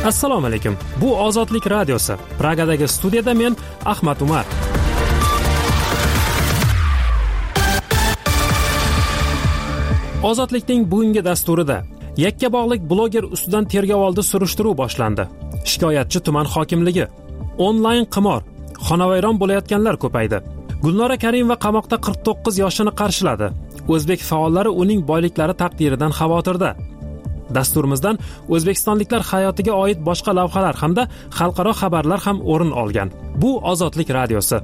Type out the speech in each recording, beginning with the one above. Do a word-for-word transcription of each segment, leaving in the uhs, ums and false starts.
Assalomu alaykum. Bu Ozodlik radiosi. Pragadagi studiyada men Ahmad Umar. Ozodlikning bugungi dasturida Yakkabog'lik bloger ustidan tergovoldi surishtiruv boshlandi. Shikoyatchi tuman hokimligi. Onlayn qimor. Xonavayron bo'layotganlar ko'paydi. Gulnora Karimova qamoqda qirq to'qqiz yoshini qarshiladi. O'zbek faollari uning boyliklari taqdiridan xavotirda. Dasturimizdan o'zbekistonliklar hayotiga oid boshqa lavhalar hamda xalqaro xabarlar ham o'rin olgan. Bu Ozodlik radiosi.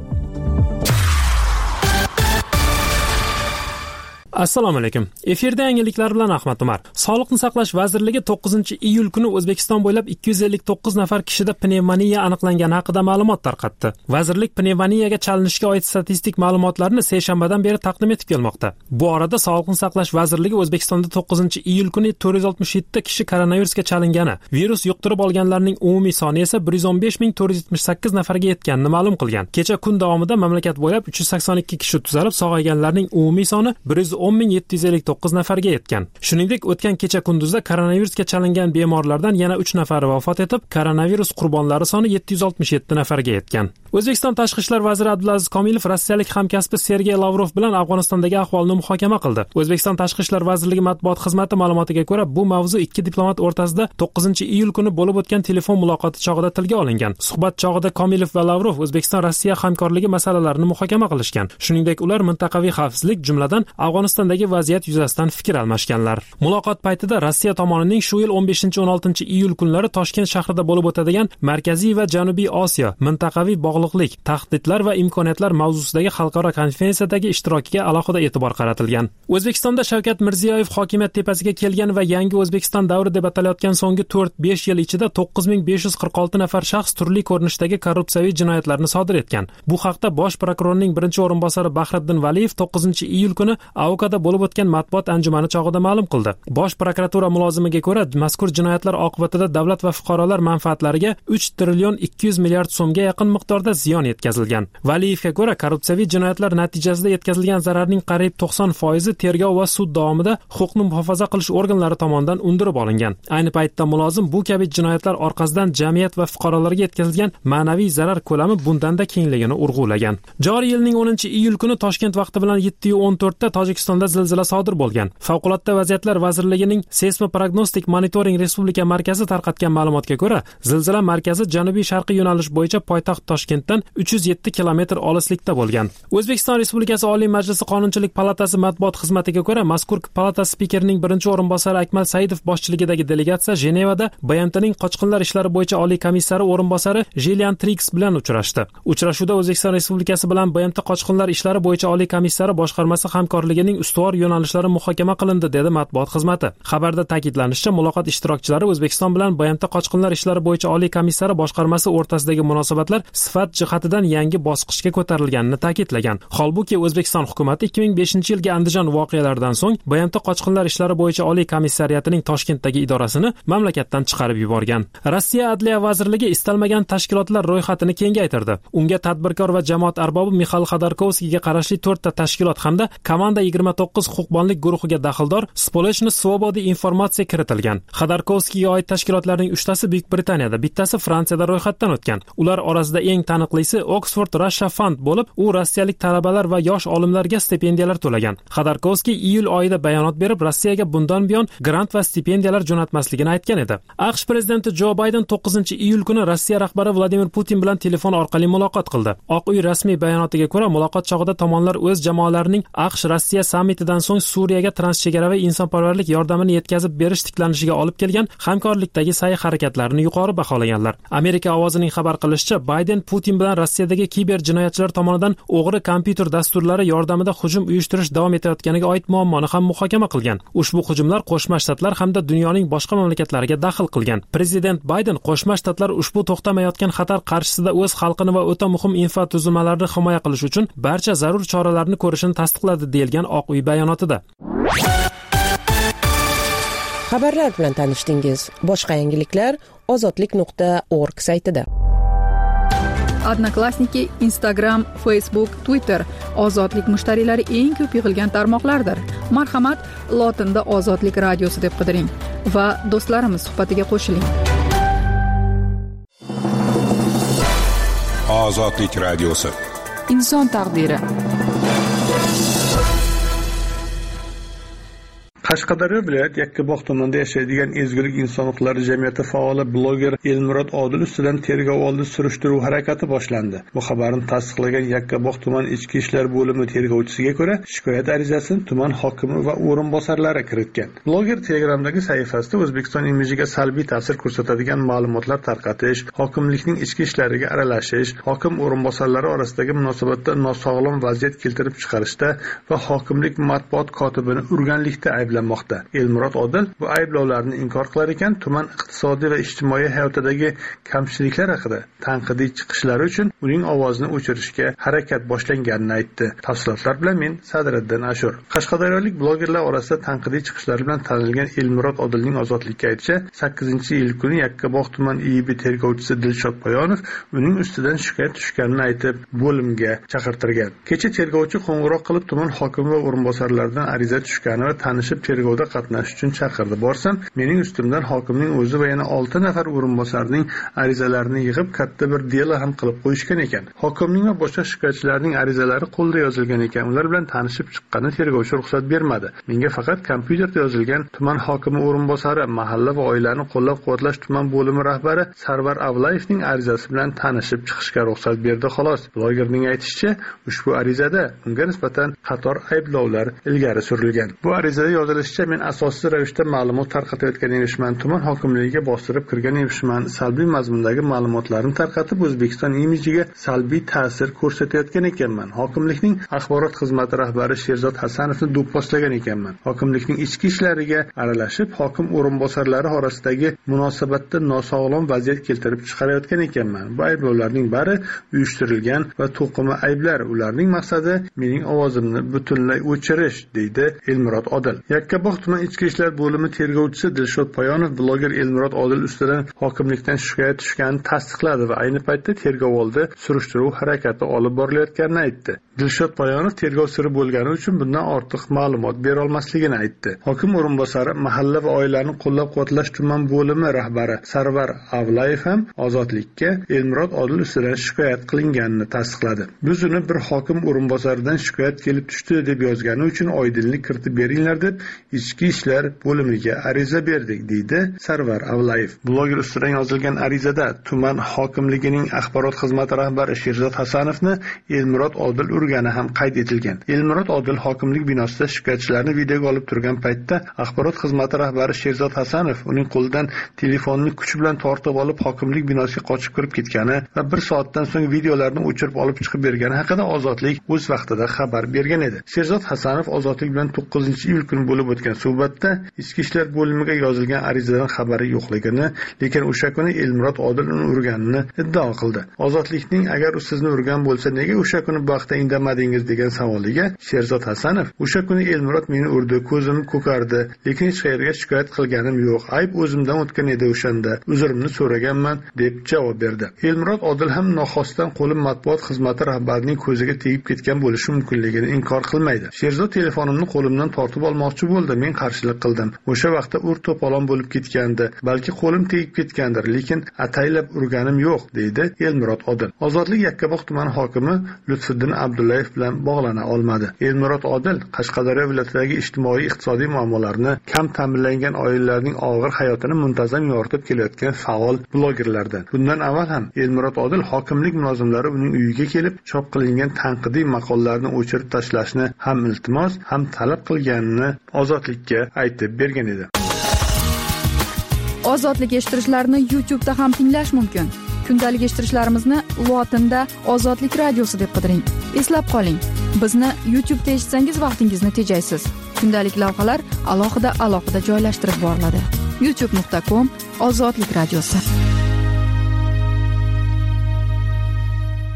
Assalomu alaykum. Efirda yangiliklar bilan Ahmad Umar. Sog'liqni saqlash vazirligi to'qqizinchi iyul kuni O'zbekiston bo'ylab ikki yuz ellik to'qqiz nafar kishida pnevmoniya aniqlangani haqida ma'lumot tarqatdi. Vazirlik pnevmoniyaga chalinishga oid statistik ma'lumotlarni seshanbadan beri taqdim etib kelmoqda. Bu orada Sog'liqni saqlash vazirligi O'zbekistonda to'qqizinchi iyul kuni to'rt yuz oltmish yetti kishi koronavirusga chalingani, virus yuqtirib olganlarning umumiy soni esa bir yuz o'n besh ming to'rt yuz yetmish sakkiz nafarga yetganini ma'lum qilgan. Kecha kun davomida mamlakat bo'ylab uch yuz sakson ikki kishi tuzalib, sog'ayganlarning umumiy soni bir yuz o'n ming yetti yuz ellik to'qqiz nafarga yetgan. Shuningdek, o'tgan kecha kunduzda koronavirusga chalingan bemorlardan yana uch nafari vafot etib, koronavirus qurbonlari soni yetti yuz oltmish yetti nafarga yetgan. O'zbekiston Tashqi ishlar vaziri Abdulaziz Komilov rossiyalik hamkasbi Sergey Lavrov bilan Afg'onistondagi ahvolni muhokama qildi. O'zbekiston Tashqi ishlar vazirligi matbuot xizmati ma'lumotiga ko'ra, bu mavzu ikki diplomat o'rtasida to'qqizinchi iyul kuni bo'lib o'tgan telefon muloqoti chog'ida tilga olingan. Suhbat chog'ida Komilov va Lavrov O'zbekiston-Rossiya hamkorligi masalalarini muhokama qilishgan. Shuningdek, ular mintaqaviy xavfsizlik, jumladan Afg'onistondagi vaziyat yuzasidan fikr almashganlar. Muloqot paytida Rossiya tomonining shu yil o'n beshinchi o'n oltinchi iyul kunlari Toshkent shahrida bo'lib o'tadigan Markaziy va Janubiy Osiyo mintaqaviy bog'liqlik, tahdidlar va imkoniyatlar mavzusidagi xalqaro konferensiyadagi ishtirokiga alohida e'tibor qaratilgan. O'zbekistonda Shavkat Mirziyoyev hokimiyat tepasiga kelgan va yangi O'zbekiston davri deb atalayotgan so'nggi to'rt besh yil ichida to'qqiz ming besh yuz qirq olti nafar shaxs turli ko'rinishdagi korrupsiyaviy jinoyatlarni sodir etgan. Bu haqda bosh prokurorning birinchi o'rinbosari Bahriddin Valiyev to'qqizinchi iyul kuni Avokada bo'lib o'tgan matbuot anjumani chog'ida ma'lum qildi. Bosh prokuratura mulozimiga ko'ra, mazkur jinoyatlar oqibatida davlat va fuqarolar manfaatlariga uch trillion ikki yuz milliard so'mga yaqin miqdorda ziyon yetkazilgan. Valiyevga ko'ra, korrupsiyaviy jinoyatlar natijasida yetkazilgan zararning qariyb to'qson foizi tergov va sud davomida huquqni muhofaza qilish organlari tomonidan undirib olingan. Ayni paytda mulozim bu kabi jinoyatlar orqasidan jamiyat va fuqarolarga yetkazilgan ma'naviy zarar ko'lami bundan-da kengligini urg'ulagan. Joriy yilning o'ninchi iyul kuni Toshkent vaqti bilan yetti o'n to'rtda Tojikistonda zilzila sodir bo'lgan. Favqulodda vaziyatlar vazirligining Seysmoprognostik monitoring respublika markazi tarqatgan ma'lumotga ko'ra, zilzila markazi janubiy-sharqiy yo'nalish bo'yicha poytaxt Toshkentdan uch yuz yetti kilometr olislikda bo'lgan. O'zbekiston Respublikasi Oliy Majlisi Qonunchilik palatasi matbuot xizmatiga ko'ra, mazkur palata spikerining birinchi o'rinbosari Akmal Saidov boshchiligidagi delegatsiya Jenevada B M Tning qochqinlar ishlari bo'yicha oliy komissari o'rinbosari Jillian Trix bilan uchrashdi. Uchrashuvda O'zbekiston Respublikasi bilan B M T qochqinlar ishlari bo'yicha oliy komissari boshqarmasi hamkorligining ustuvor yo'nalishlari muhokama qilindi, dedi matbuot xizmati. Xabarda ta'kidlanishicha, muloqot ishtirokchilari O'zbekiston bilan B M T qochqinlar ishlari bo'yicha oliy komissari boshqarmasi o'rtasidagi munosabatlar sifat jihatidan yangi bosqichga ko'tarilganini ta'kidlagan. Holbuki O'zbekiston hukumatı ikki ming beshinchi yilgi Andijon voqealaridan so'ng B M T qochqinlar ishlari bo'yicha oliy komissariyatining Toshkentdagi idorasini mamlakatdan chiqarib yuborgan. Rossiya Adliya vazirligi istalmagan tashkilotlar ro'yxatini kengaytirdi. Unga tadbirkor va jamoat arbobi Mixail Xodorkovskiyga qarashli to'rtta tashkilot hamda Komanda yigirma to'qqiz huquqbonlik guruhiga daxldor Spolechny Svobody informatsiya kiritilgan. Xodorkovskiyga oid tashkilotlarning uchtasi Buyuk Britaniyada, bittasi Fransiyada ro'yxatdan o'tgan. Ular orasida eng taniqlisi Oxford Russia Fund bo'lib, u rossiyalik talabalar va yosh olimlarga stipendiyalar to'lagan. Xodorkovskiy iyul oyida bayonot berib, Rossiyaga bundan buyon grant va stipendiyalar jo'natmasligini aytgan edi. AQSh prezidenti Jo Bayden to'qqizinchi iyul kuni Rossiya rahbari Vladimir Putin bilan telefon orqali muloqot qildi. Oq uy rasmiy bayonotiga ko'ra, muloqot chog'ida tomonlar o'z jamoalarining AQSh Rossiya sammitidan so'ng Suriyaga transchegaraviy insonparvarlik yordamini yetkazib berish tiklanishiga olib kelgan hamkorlikdagi sa'y harakatlarini yuqori baholaganlar. Amerika ovozining xabar qilishicha, Bayden Putin bilan Rossiyadagi kiber jinoyatchilar tomonidan o'g'ri kompyuter dasturlari yordamida hujum uyushtirish davom etayotganiga oid muammoni ham muhokama qilgan. Ushbu hujumlar Qo'shma Shtatlar hamda dunyoning boshqa mamlakatlariga daxl qilgan. Prezident Bayden Qo'shma Shtatlar ushbu to'xtamayotgan xatar qarshisida o'z xalqini va o'ta muhim infratuzilmalarni himoya qilish uchun barcha zarur choralarni ko'rishini tasdiqladi, deyilgan Oq uy bayonotida. Xabarlar bilan tanishdingiz. Boshqa yangiliklar ozodlik nuqta org saytida. Odnoklassniki, Instagram, Facebook, Twitter ozodlik mushtariylari eng ko'p yig'ilgan tarmoqlardir. Marhamat, lotinda Ozodlik radiosi deb qidiring va do'stlarimiz suhbatiga qo'shiling. Ozodlik radiosi. Inson taqdiri. Qashqadaryo viloyat Yakkabog' tumanida yashaydigan Ezgulik inson huquqlari jamiyati faoli bloger Elmurod Odil ustidan tergov oldi surishtiruv harakati boshlandi. Bu xabarni tasdiqlagan Yakkabog' tuman ichki ishlar bo'limi tergovchisiga ko'ra, shikoyat arizasini tuman hokimi va o'rinbosarlari kiritgan. Bloger Telegramdagi sahifasida O'zbekiston imijiga salbiy ta'sir ko'rsatadigan ma'lumotlar tarqatish, hokimlikning ichki ishlariga aralashish, hokim o'rinbosarlari orasidagi munosabatda nosog'lom vaziyat keltirib chiqarishda va hokimlik matbuot kotibini urganlikda ayblanmoqda. Elmurod Odil bu ayblovlarni inkor qilar ekan, tuman iqtisodiy va ijtimoiy hayotidagi kamchiliklar haqida tanqidiy chiqishlari uchun uning ovozini o'chirishga harakat boshlanganini aytdi. Tafsilotlar bilan men Sadriddin Ashur. Qashqadaryolik blogerlar orasida tanqidiy chiqishlari bilan tanilgan Elmurod Odilning ozodlikka aytishicha, sakkizinchi iyul kuni Yakkabog' tuman I I B tergovchisi Dilshod Poyonov uning ustidan shikoyat tushganini aytib, bo'limga chaqirtirgan. Kecha tergovchi qo'ng'iroq qilib tuman hokimi va o'rinbosarlaridan ariza tushgani va tanishib tergovda qatnashish uchun chaqirdi. Borsam, mening ustimdan hokimning o'zi va yana olti nafar o'rinbosarning arizalarini yig'ib katta bir delo ham qilib qo'yishgan ekan. Hokimning va boshqa shikoyatchilarning arizalari qo'lda yozilgan ekan. Ular bilan tanishib chiqqanini tergovchi ruxsat bermadi. Menga faqat kompyuterda yozilgan tuman hokimi o'rinbosari, mahalla va oilani qo'llab-quvvatlash tuman bo'limi rahbari Sarvar Avlayevning arizasi bilan tanishib chiqishga ruxsat berdi xolos. Blogerning aytishicha, ushbu arizada unga nisbatan qator ayblovlar ilgari surilgan. Bu arizada yozilishicha, men asossiz ravishda ma'lumot tarqatayotgan emishman, tuman hokimligiga bostirib kirgan emishman, salbiy mazmundagi ma'lumotlarni tarqatib O'zbekiston imijiga salbiy ta'sir ko'rsatayotgan ekanman. Hokimlikning axborot xizmati rahbari Sherzod Hasanovni do'pposlagan ekanman. Hokimlikning ichki ishlariga aralashib, hokim o'rinbosarlari orasidagi munosabatda nosog'lom vaziyat keltirib chiqarayotgan ekanman. Bu ayblovlarning bari uyushtirilgan va to'qima ayblar. Ularning maqsadi mening ovozimni butunlay o'chirish, deydi Elmurod Odil. Yakkabog' tuman ichki ishlar bo'limi tergovchisi Dilshod Poyonov bloger Elmurod Odil ustidan hokimlikdan shikoyat tushganini tasdiqladi va ayni paytda tergov oldi surishtiruv harakati olib borilayotganini aytdi. Dilshod Poyonov tergov siri bo'lgani uchun bundan ortiq ma'lumot bera olmasligini aytdi. Hokim o'rinbosari, mahalla va oilani qo'llab-quvvatlash tuman bo'limi rahbari Sarvar Avlayev ham ozodlikka Elmurod Odil ustidan shikoyat qilinganini tasdiqladi. Biz uni bir hokim o'rinbosaridan shikoyat kelib tushdi deb yozgani uchun oydinlik kiritib beringlar deb ichki ishlar bo'limiga ariza berdik, deydi Sarvar Avlayev. Bloger ustidan yozilgan arizada tuman hokimligining axborot xizmati rahbari Sherzod Hasanovni Elmurod Odil urgani ham qayd etilgan. Elmurod Odil hokimlik binosida shikoyatchilarni videoga olib turgan paytda axborot xizmati rahbari Sherzod Hasanov uning qo'lidan telefonni kuch bilan tortib olib hokimlik binosiga qochib kirib ketgani va bir soatdan so'ng videolarni o'chirib olib chiqib bergani haqida Ozodlik o'z vaqtida xabar bergan edi. Sherzod Hasanov Ozodlik bilan to'qqizinchi iyul kuni bo'lib o'tgan suhbatda ichki ishlar bo'limiga yozilgan arizadan xabari yo'qligini, lekin o'sha kuni Elmurod Odil uni urganini iddao qildi. Ozodlikning agar u sizni urgan bo'lsa, nega o'sha kuni bu vaqtda indamadingiz degan savoliga Sherzod Hasanov, o'sha kuni Elmurod meni urdi, ko'zim ko'kardi, lekin hech qayerga shikoyat qilganim yo'q. Ayb o'zimdan o'tgan edi o'shanda. Uzrimni so'raganman deb javob berdi. Elmurod Odil ham noxosdan qo'lim matbuot xizmati rahbarining ko'ziga tegib ketgan bo'lishi mumkinligini inkor qilmaydi. Sherzod telefonimni qo'limdan tortib olmoqchi bo'ldi. Men qarshilik qildim. O'sha vaqtda ur to'polon bo'lib ketgandi. Balki qo'lim tegib ketgandir, lekin ataylab urganim yo'q, deydi Elmurod Odil. Ozodlik Yakkabog' tuman hokimi Lutfiddin Abdullayev bilan bog'lana olmadi. Elmurod Odil Qashqadaryo viloyatidagi ijtimoiy iqtisodiy muammolarni, kam ta'minlangan oilalarning og'ir hayotini muntazam yoritib kelayotgan faol blogerlardan. Bundan avval ham Elmurod Odil hokimlik mulozimlari uning uyiga kelib, chop qilingan tanqidiy maqolalarni o'chirib tashlashni ham iltimos, ham talab qilganini Ozodlikka aytib bergan edi. Ozodlik eshittirishlarni YouTube da ham tinglash mumkin. Kundalik eshittirishlarimizni lotinda Ozodlik radiosi deb qidiring. Eslab qoling, bizni YouTube'da eshitsangiz vaqtingizni tejaysiz. Kundalik lavhalar alohida alohida joylashtirib boriladi. youtube nuqta com Ozodlik radiosi.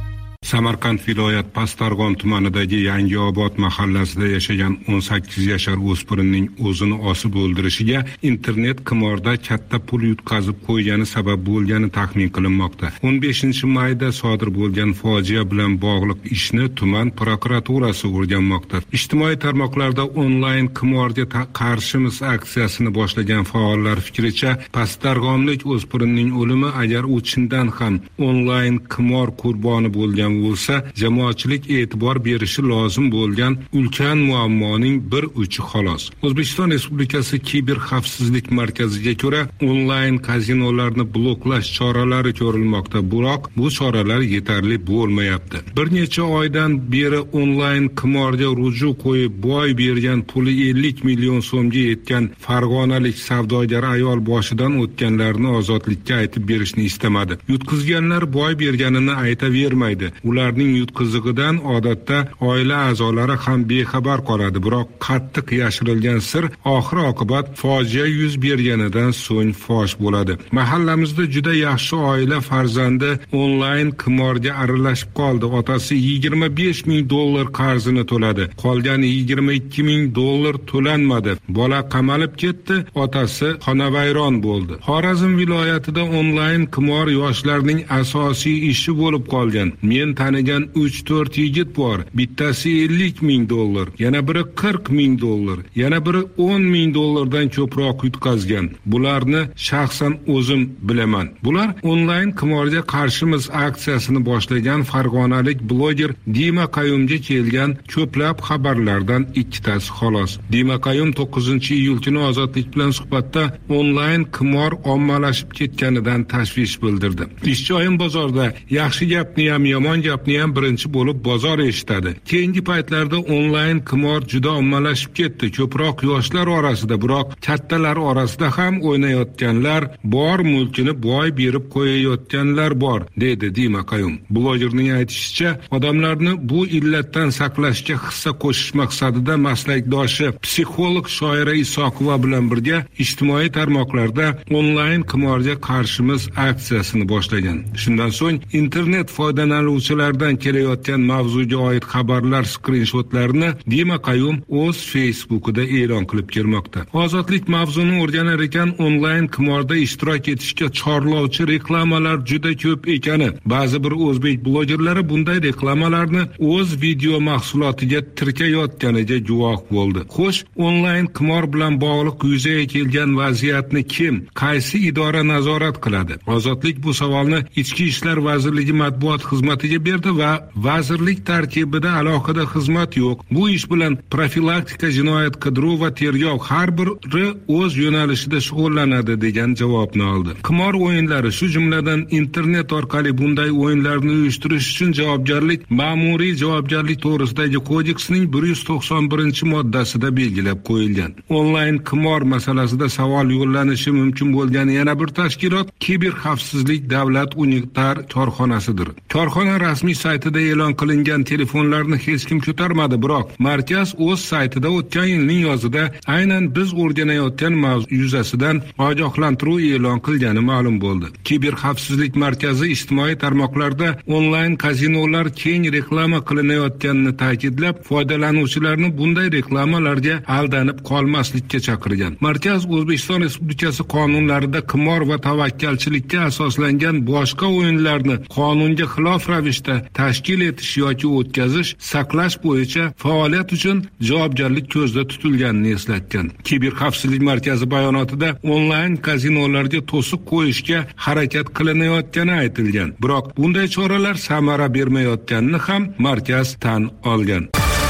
Samarqand viloyat Pastarg'om tumanidagi Yangiobod mahallasida yashagan o'n sakkiz yashar o'spirinning o'zini osib o'ldirishiga internet qimorda katta pul yutqazib qo'ygani sabab bo'lgani taxmin qilinmoqda. o'n beshinchi mayda sodir bo'lgan fojia bilan bog'liq ishni tuman prokuraturasi o'rganmoqda. Ijtimoiy tarmoqlarda onlayn qimorga qarshimiz aksiyasini boshlagan faollar fikricha, Pastarg'omlik o'spirinning o'limi agar u chindan ham onlayn qimor qurboni bo'lgan bo'lsa, jamoatchilik e'tibor berishi lozim bo'lgan ulkan muammoning bir uchi xolos. O'zbekiston Respublikasi kiber xavfsizlik markaziga ko'ra, onlayn kazinolarni bloklash choralari ko'rilmoqda, biroq bu choralar yetarli bo'lmayapti. Bir necha oydan beri onlayn qimorga ruju qo'yib boy bergan puli ellik million so'mga yetgan farg'onalik savdogar ayol boshidan o'tganlarni ozodlikka aytib berishni istamadi. Yutqizganlar boy berganini aytavermaydi. Ularning yutqizig'idan odatda oila a'zolari ham bexabar qoladi, biroq qattiq yashirilgan sir oxir oqibat fojia yuz berganidan so'ng fosh bo'ladi. Mahallamizda juda yaxshi oila farzandi onlayn qimorga aralashib qoldi. Otasi yigirma besh ming dollar qarzini to'ladi. Qolgan yigirma ikki ming dollar to'lanmadi. Bola qamalib ketdi, otasi xonavayron bo'ldi. Xorazm viloyatida onlayn qimor yoshlarning asosiy ishi bo'lib qolgan. Men tanigan uch to'rt yigit bor. Bittasi ellik ming dollar, yana biri qirq ming dollar, yana biri o'n ming dollardan ko'proq yutqazgan. Bularni shaxsan o'zim bilaman. Bular onlayn qimorga qarshimiz aksiyasini boshlagan farg'onalik bloger Dima Qayumga kelgan ko'plab xabarlardan ikkitasi xolos. Dima Qayum to'qqizinchi iyul kuni Ozodlik bilan suhbatda onlayn qimor ommalashib ketganidan tashvish bildirdi. Ishchoyim bozorda yaxshi gapni ham yomon gapni ham birinchi bo'lib bozor eshitadi. Keyingi paytlarda onlayn qimor juda ommalashib ketdi. Ko'proq yoshlar orasida, biroq kattalar orasida ham o'ynayotganlar bor, mulkini boy berib qo'yayotganlar bor, dedi Dima Qayum. Blogerning aytishicha, odamlarni bu illatdan saqlashga hissa qo'shish maqsadida maslakdoshi psixolog shoira Isoqova bilan birga ijtimoiy tarmoqlarda onlayn qimorga qarshimiz aksiyasini boshlagan. Shundan so'ng internet foydalanuvchilaridan kelayotgan mavzuga oid xabarlar skrinshotlarini Dima Qayum o'z Facebook'ida e'lon qilib kelmoqda. Ozodlik mavzuni o'rganar ekan, onlayn qimorda ishtirok etishga chorlovchi reklamalar juda ko'p ekani, ba'zi bir o'zbek blogerlari bunday reklamalarni o'z video mahsulotiga tirkayotganiga guvoh bo'ldi. Xo'sh, onlayn qimor bilan bog'liq yuzaga kelgan vaziyatni kim, qaysi idora nazorat qiladi? Ozodlik bu savolni Ichki ishlar vazirligi matbuot xizmatiga berdi va vazirlik tarkibida alohida xizmat yo'q. Bu ish bilan profilaktika, jinoyat qidiruv va tergov har biri o'z yo'nalishida shug'ullanadi degan javobni oldi. Qimor o'yinlari, shu jumladan internet orqali bunday o'yinlarni uyushtirish uchun javobgarlik ma'muriy javobgarlik to'g'risidagi kodeksning bir yuz to'qson birinchi moddasida belgilab qo'yilgan. Onlayn qimor masalasida savol yo'llanishi mumkin bo'lgan yana bir tashkilot Kiber xavfsizlik davlat unitar korxonasidir. Korxona rasmiy saytida e'lon qilingan telefonlarni hech kim ko'tarmadi, biroq markaz o'z saytida o'tgan yilning yozida aynan biz o'rganayotgan mavzu yuzasidan ogohlantiruv e'lon qilgani ma'lum bo'ldi. Kiber xavfsizlik markazi ijtimoiy tarmoqlarda onlayn kazinolar keng reklama qilinayotganini ta'kidlab, foydalanuvchilarni bunday reklamalarga aldanib qolmaslikka chaqirgan. Markaz O'zbekiston Respublikasi qonunlarida qimor va tavakkalchilikka asoslangan boshqa o'yinlarni qonunga xilof ravishda tashkil etish yoki o'tkazish, saqlash bo'yicha faoliyat uchun javobgarlik ko'zda tutilganini eslatgan. Kiber xavfsizlik markazi bayonotida onlayn kazinolarga to'siq qo'yishga harakat qilinayotgani aytilgan. Biroq bunday choralar samara bermayotganini ham markaz tan olgan.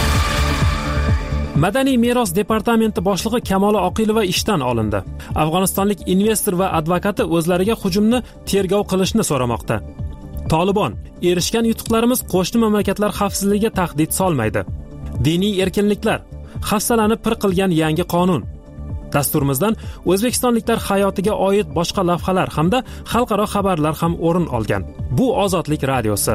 Madaniy meros departamenti boshlig'i Kamola Oqilova ishdan olindi. Afg'onistonlik investor va advokati o'zlariga hujumni tergov qilishni so'ramoqda. Tolibon: erishgan yutuqlarimiz qo'shni mamlakatlar xavfsizligiga tahdid solmaydi. Diniy erkinliklar: hafsalani pir qilgan yangi qonun. Dasturimizdan o'zbekistonliklar hayotiga oid boshqa lavhalar hamda xalqaro xabarlar ham o'rin olgan. Bu Ozodlik radiosi.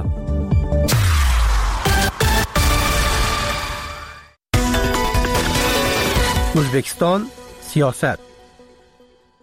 O'zbekiston siyosat.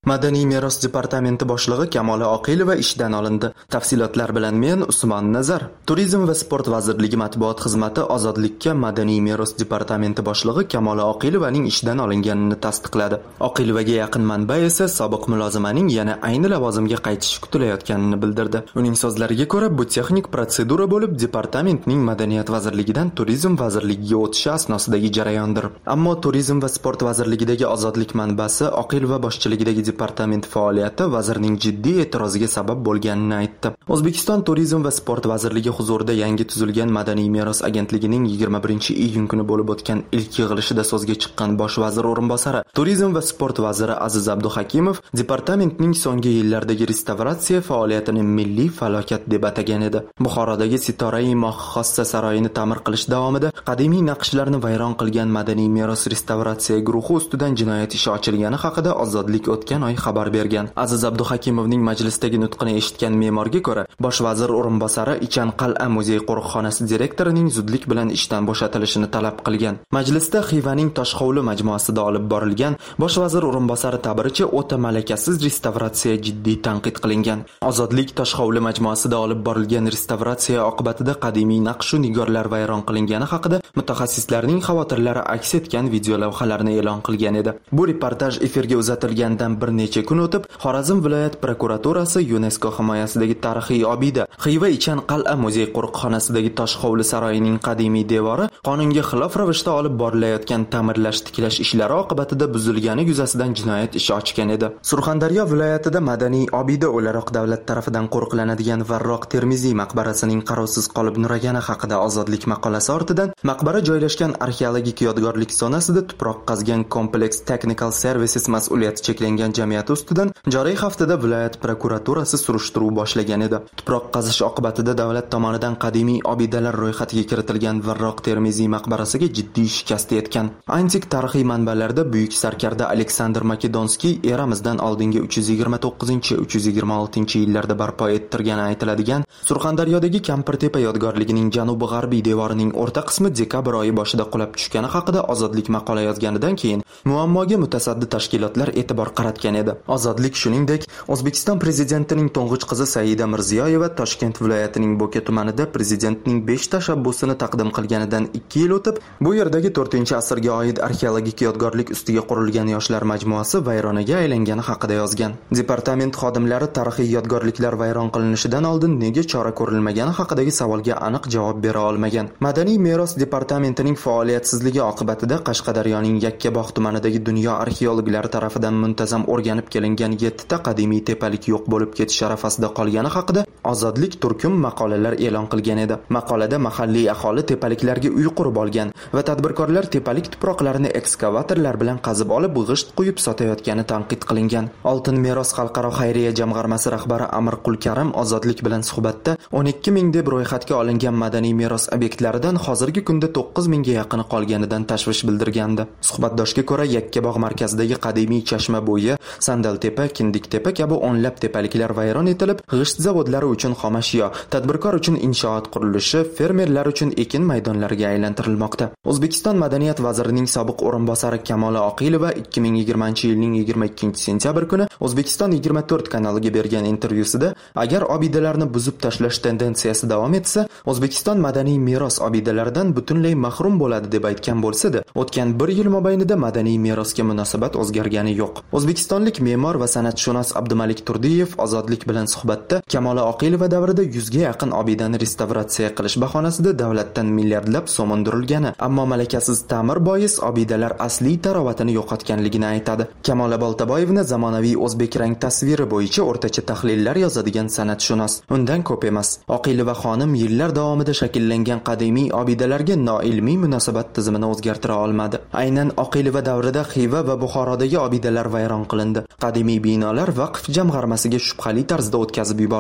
Madaniy meros departamenti boshlig'i Kamola Oqilova ishdan olindi. Tafsilotlar bilan men Usmon Nazar. Turizm va sport vazirligi matbuot xizmati Ozodlikka Madaniy meros departamenti boshlig'i Kamola Oqilovaning ishdan olinganini tasdiqladi. Oqilovaga yaqin manba esa sobiq mulozimaning yana ayni lavozimga qaytishi kutilayotganini bildirdi. Uning so'zlariga ko'ra, bu texnik protsedura bo'lib, departamentning Madaniyat vazirligidan Turizm vazirligiga o'tishi asnosidagi jarayondir. Ammo Turizm va sport vazirligidagi Ozodlik manbasi Oqilova boshchiligidagi departament faoliyati vazirning jiddiy e'tiroziga sabab bo'lganini aytdi. O'zbekiston Turizm va sport vazirligi huzurida yangi tuzilgan Madaniy meros agentligining yigirma birinchi iyun kuni bo'lib o'tgan ilk yig'ilishida so'zga chiqqan bosh vazir o'rinbosari, Turizm va sport vaziri Aziz Abduhakimov departamentning so'nggi yillardagi restavratsiya faoliyatini milliy falokat deb atagan edi. Buxorodagi Sitorai Moxossa saroyini ta'mir qilish davomida qadimiy naqshlarni vayron qilgan Madaniy meros restavratsiya guruhi ustidan jinoyat ishi ochilgani haqida Ozodlik o'tgan oy xabar bergan. Aziz Abduhakimovning majlisdagi nutqini eshitgan me'morga ko'ra, bosh vazir o'rinbosari Ichan Qal'a muzey qo'riqxonasi direktorining zudlik bilan ishdan bo'shatilishini talab qilgan. Majlisda Xivaning Toshhovli majmuasida olib borilgan bosh vazir o'rinbosari ta'biricha o'ta malakasiz restavratsiya jiddiy tanqid qilingan. Ozodlik Toshhovli majmuasida olib borilgan restavratsiya oqibatida qadimiy naqsh-u nigorlar vayron qilingani haqida mutaxassislarning xavotirlari aks etgan video lavhalarni e'lon qilgan edi. Bu reportaj efirga uzatilgandan bir necha kun o'tib, Xorazm viloyat prokuraturasi UNESCO himoyasidagi tarixiy obida Xiva Ichan Qal'a muzey qo'riqxonasidagi Toshhovli saroyining qadimiy devori qonunga xilof ravishda olib borilayotgan ta'mirlash tiklash ishlari oqibatida buzilgani yuzasidan jinoyat ishi ochgan edi. Surxondaryo viloyatida madaniy obida o'laroq davlat tarafidan qo'riqlanadigan Varroq Termiziy maqbarasining qarovsiz qolib nuragani haqida Ozodlik maqolasi ortidan maqbara joylashgan arxeologik yodgorlik zonasida tuproq qazgan Complex Technical Services mas'uliyati cheklangan jamiyati ustidan joriy haftada viloyat prokuraturasi surishtiruv boshlagan edi. Tuproq qazish oqibatida davlat tomonidan qadimiy obidalar ro'yxatiga kiritilgan Varroq Termiziy maqbarasiga jiddiy shikast yetgan. Antik tarixiy manbalarda buyuk sarkarda Aleksandr Makedonskiy eramizdan oldingi uch yuz yigirma to'qqizinchi uch yuz yigirma oltinchi yillarda barpo ettirgani aytiladigan Surxondaryodagi Kampirtepa yodgorligining janubi-g'arbiy devorining o'rta qismi dekabr oyi boshida qulab tushgani haqida Ozodlik maqola yozganidan keyin muammoga mutasaddi tashkilotlar e'tibor qaratgan edi. Ozodlik shuningdek, O'zbekiston prezidentining to'ng'ich qizi Saida Mirziyoyeva Toshkent viloyatining Bo'ka tumanida prezidentning besh tashabbusini taqdim qilganidan ikki yil o'tib, bu yerdagi to'rtinchi asrga oid arxeologik yodgorlik ustiga qurilgan yoshlar majmuasi vayronaga aylangani haqida yozgan. Departament xodimlari tarixiy yodgorliklar vayron qilinishidan oldin nega chora ko'rilmagani haqidagi savolga aniq javob bera olmagan. Madaniy meros departamentining faoliyatsizligi oqibatida Qashqadaryoning Yakkabog' tumanidagi dunyo arxeologlari tarafidan muntazam o'rganib kelingan yetti ta qadimiy tepalik yo'q bo'lib ketish arafasida qolgani haqida Ozodlik turkum maqolalar e'lon qilgan edi. Maqolada mahalliy aholi tepaliklarga uy qurib olgan va tadbirkorlar tepalik tuproqlarini ekskavatorlar bilan qazib olib g'isht quyib sotayotgani tanqid qilingan. Oltin meros xalqaro xayriya jamg'armasi rahbari Amir Qulkarim Ozodlik bilan suhbatda o'n ikki ming deb ro'yxatga olingan madaniy meros obyektlaridan hozirgi kunda to'qqiz mingga yaqini qolganidan tashvish bildirgandi. Suhbatdoshga ko'ra, Yakkabog' markazidagi qadimiy chashma bo'yi, Sandaltepa, Kindiktepa kabi o'nlab tepaliklar vayron etilib, g'isht zavodlari uchun xomashyo, tadbirkor uchun inshoot qurilishi, fermerlar uchun ekin maydonlariga aylantirilmoqda. O'zbekiston Madaniyat vazirining sobiq o'rinbosari Kamola Oqilova ikki ming yigirmanchi yilning yigirma ikkinchi sentyabr kuni O'zbekiston yigirma to'rt kanaliga bergan intervyusida, agar obidalarni buzib tashlash tendensiyasi davom etsa, O'zbekiston madaniy meros obidalaridan butunlay mahrum bo'ladi deb aytgan bo'lsa-da, o'tgan bir yil mobaynida madaniy merosga munosabat o'zgargani yo'q. O'zbekistonlik me'mor va san'atshunos Abdumalik Turdiyev Ozodlik bilan suhbatda Kamola Oqilova davrida yuzga yaqin obidani restavratsiya qilish bahonasida davlatdan milliardlab so'm undirilgani, ammo malakasiz ta'mir bois obidalar asliy tarovatini yo'qotganligini aytadi. Kamola Boltaboyevni zamonaviy o'zbek rang tasviri bo'yicha o'rtacha tahlillar yozadigan san'atshunos. Undan ko'p emas. Oqilova xonim yillar davomida shakllangan qadimiy obidalarga noilmiy munosabat tizimini o'zgartira olmadi. Aynan Oqilova davrida Xiva va Buxorodagi obidalar vayron qilindi. Qadimiy binolar vaqf jamg'armasiga shubhali tarzda o'tkazib yuborildi.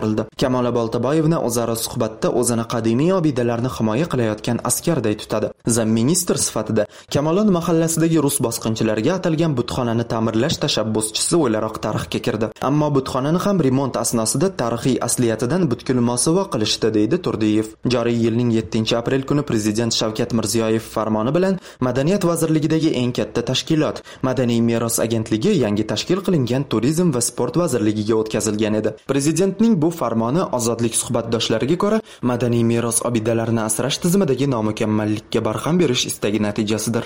Kamola Boltaboyevni o'zaro suhbatda o'zini qadimiy obidalarni himoya qilayotgan askarday tutadi. Zamministr sifatida Kamolon mahallasidagi rus bosqinchilariga atalgan butxonani ta'mirlash tashabbuschisi o'laroq tarixga kirdi. Ammo butxonani ham remont asnosida tarixiy asliyatidan butkul mosuvo qilishdi, deydi Turdiyev. Joriy yilning yettinchi aprel kuni prezident Shavkat Mirziyoyev farmoni bilan Madaniyat vazirligidagi eng katta tashkilot Madaniy meros agentligi yangi tashkil qilingan Turizm va sport vazirligiga o'tkazilgan edi. Prezidentning bu farmoni ozodlik suhbatdoshlariga ko'ra madaniy meros obidalarini asrash tizimidagi nomukammallikka barham berish istagi natijasidir.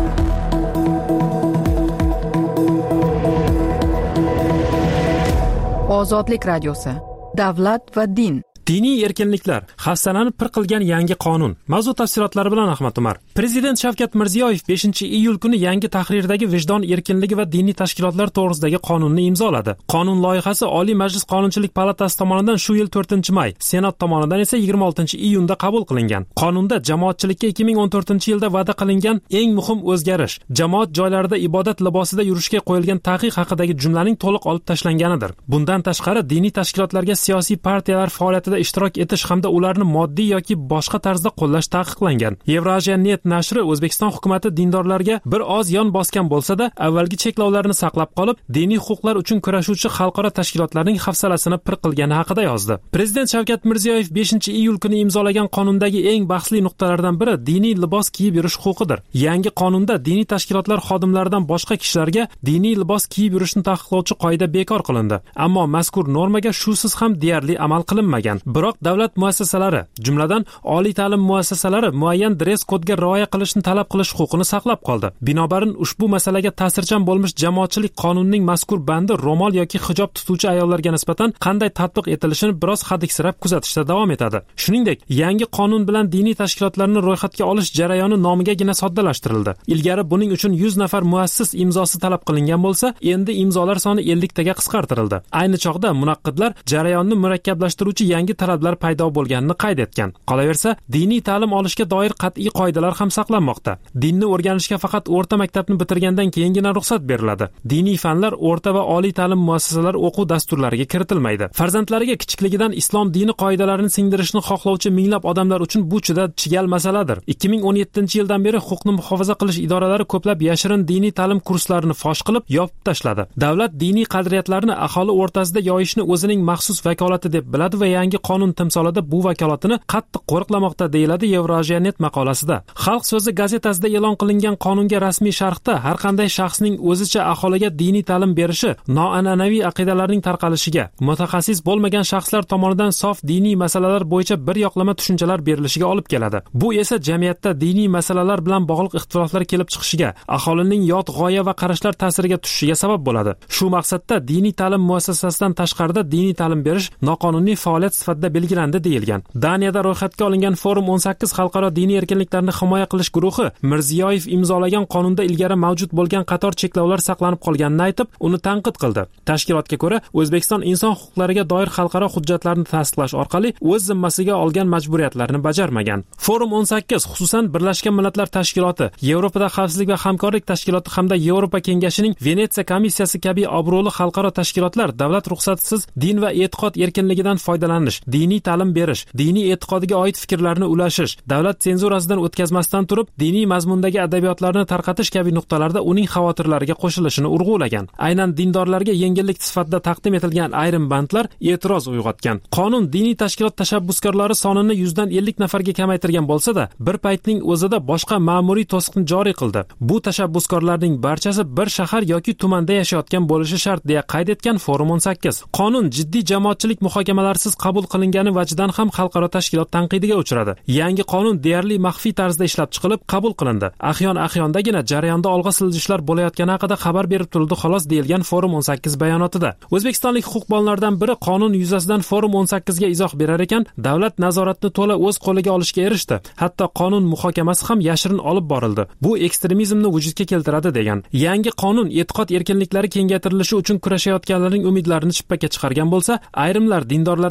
Ozodlik radiosi. Davlat va din. Diniy erkinliklar hafsalani pir qilgan yangi qonun. Mavzu tafsilotlari bilan Ahmad Umar. Prezident Shavkat Mirziyoyev beshinchi iyul kuni yangi tahrirdagi vijdon erkinligi va diniy tashkilotlar to'g'risidagi qonunni imzoladi. Qonun loyihasi Oliy Majlis Qonunchilik palatasi tomonidan shu yil to'rtinchi may, Senat tomonidan esa yigirma oltinchi iyunda qabul qilingan. Qonunda jamoatchilikka ikki ming o'n to'rtinchi yilda va'da qilingan eng muhim o'zgarish jamoat joylarida ibodat libosida yurishga qo'yilgan taqiq haqidagi jumlaning to'liq olib tashlanganidir. Bundan tashqari diniy tashkilotlarga siyosiy partiyalar faoliyatida ishtirok etish hamda ularni moddiy yoki boshqa tarzda qo'llash taqiqlangan. Eurasia net nashri O'zbekiston hukumatı dindorlarga bir oz yon bosgan bo'lsa-da, avvalgi cheklovlarni saqlab qolib, diniy huquqlar uchun kurashuvchi xalqaro tashkilotlarning hafsalasini pir qilgani haqida yozdi. Prezident Shavkat Mirziyoyev beshinchi iyul kuni imzolagan qonundagi eng bahsli nuqtalardan biri diniy libos kiyib yurish huquqidir. Yangi qonunda diniy tashkilotlar xodimlaridan boshqa kishilarga diniy libos kiyib yurishni taqiqlovchi qoida bekor qilindi. Ammo mazkur normaga shusiz ham deyarli amal qilinmagan. Biroq davlat muassasalari, jumladan oliy ta'lim muassasalari muayyan dress kodga rioya qilishni talab qilish huquqini saqlab qoldi. Binobarin ushbu masalaga ta'sirchan bo'lmish jamoatchilik qonunining mazkur bandi ro'mol yoki hijob tutuvchi ayollarga nisbatan qanday tatbiq etilishini biroz hadiksirab kuzatishda davom etadi. Shuningdek, yangi qonun bilan diniy tashkilotlarni ro'yxatga olish jarayoni nomigagina soddalashtirildi. Ilgari buning uchun yuz nafar muassis imzosi talab qilingan bo'lsa, endi imzolar soni ellik taga qisqartirildi. Ayni chog'da munaqqidlar jarayonni murakkablashtiruvchi yangi talablar paydo bo'lganini qayd etgan. Qolaversa, diniy ta'lim olishga doir qat'iy qoidalar ham saqlanmoqda. Dinni o'rganishga faqat o'rta maktabni bitirgandan keyingina ruxsat beriladi. Diniy fanlar o'rta va oliy ta'lim muassasalari o'quv dasturlariga kiritilmaydi. Farzandlariga kichikligidan islom dini qoidalarini singdirishni xohlovchi minglab odamlar uchun bu juda chigal masaladir. ikki ming o'n yettinchi yildan beri huquqni muhofaza qilish idoralari ko'plab yashirin diniy ta'lim kurslarini fosh qilib, yopib tashladi. Davlat diniy qadriyatlarni aholi o'rtasida yoyishni o'zining maxsus vakolati deb biladi va yangi qonun timsolida bu vakolatini qattiq qo'riqlamoqda, deyiladi Eurasia net maqolasida. Xalq so'zi gazetasida e'lon qilingan qonunga rasmiy sharhda har qanday shaxsning o'zicha aholiga diniy ta'lim berishi noan'anaviy aqidalarning tarqalishiga, mutaxassis bo'lmagan shaxslar tomonidan sof diniy masalalar bo'yicha bir yoqlama tushunchalar berilishiga olib keladi. Bu esa jamiyatda diniy masalalar bilan bog'liq ixtiloflar kelib chiqishiga, aholining yot g'oya va qarashlar ta'siriga tushishiga sabab bo'ladi. Shu maqsadda diniy ta'lim muassasasidan tashqarida diniy ta'lim berish noqonuniy faoliyat sifatida belgilandi, deyilgan. Daniyada ro'yxatga olingan Forum o'n sakkiz xalqaro diniy erkinliklarni himoya qilish guruhi Mirziyoyev imzolagan qonunda ilgari mavjud bo'lgan qator cheklovlar saqlanib qolganini aytib, uni tanqid qildi. Tashkilotga ko'ra, O'zbekiston inson huquqlariga doir xalqaro hujjatlarni tasdiqlash orqali o'z zimmasiga olgan majburiyatlarni bajarmagan. Forum o'n sakkiz, xususan Birlashgan Millatlar Tashkiloti, Yevropada xavfsizlik va hamkorlik tashkiloti hamda Yevropa kengashining Venetsiya komissiyasi kabi obro'li xalqaro tashkilotlar davlat ruxsatisiz din va e'tiqod erkinligidan foydalanish, diniy ta'lim berish, diniy e'tiqodiga oid fikrlarni ulashish, davlat senzurasidan o'tkazmasdan turib diniy mazmundagi adabiyotlarni tarqatish kabi nuqtalarda uning xavotirlariga qo'shilishini urg'ulagan. Aynan dindorlarga yengillik sifatida taqdim etilgan ayrim bandlar e'tiroz uyg'otgan. Qonun diniy tashkilot tashabbuskorlari sonini yuzdan ellik nafarga kamaytirgan bo'lsa-da, bir paytning o'zida boshqa ma'muriy to'siqni joriy qildi. Bu tashabbuskorlarning barchasi bir shahar yoki tumanda yashayotgan bo'lishi shart, deya qayd etgan Forum o'n sakkiz. Qonun jiddiy jamoatchilik muhokamalarsiz qabul qilingani vajidan ham xalqaro tashkilot tanqidiga uchradi. Yangi qonun deyarli maxfiy tarzda ishlab chiqilib, qabul qilindi. Ahyon-ahyondagina jarayonda olg'a siljishlar bo'layotgani haqida xabar berib turildi, xolos, deyilgan Forum o'n sakkiz bayonotida. O'zbekistonlik huquqbonlardan biri qonun yuzasidan Forum o'n sakkiz ga izoh berar ekan, davlat nazoratni to'la o'z qo'liga olishga erishdi. Hatto qonun muhokamasi ham yashirin olib borildi. Bu ekstremizmni vujudga keltiradi, degan. Yangi qonun e'tiqod erkinliklari kengaytirilishi uchun kurashayotganlarning umidlarini chippakka chiqargan bo'lsa, ayrimlar dindorlarga berilgan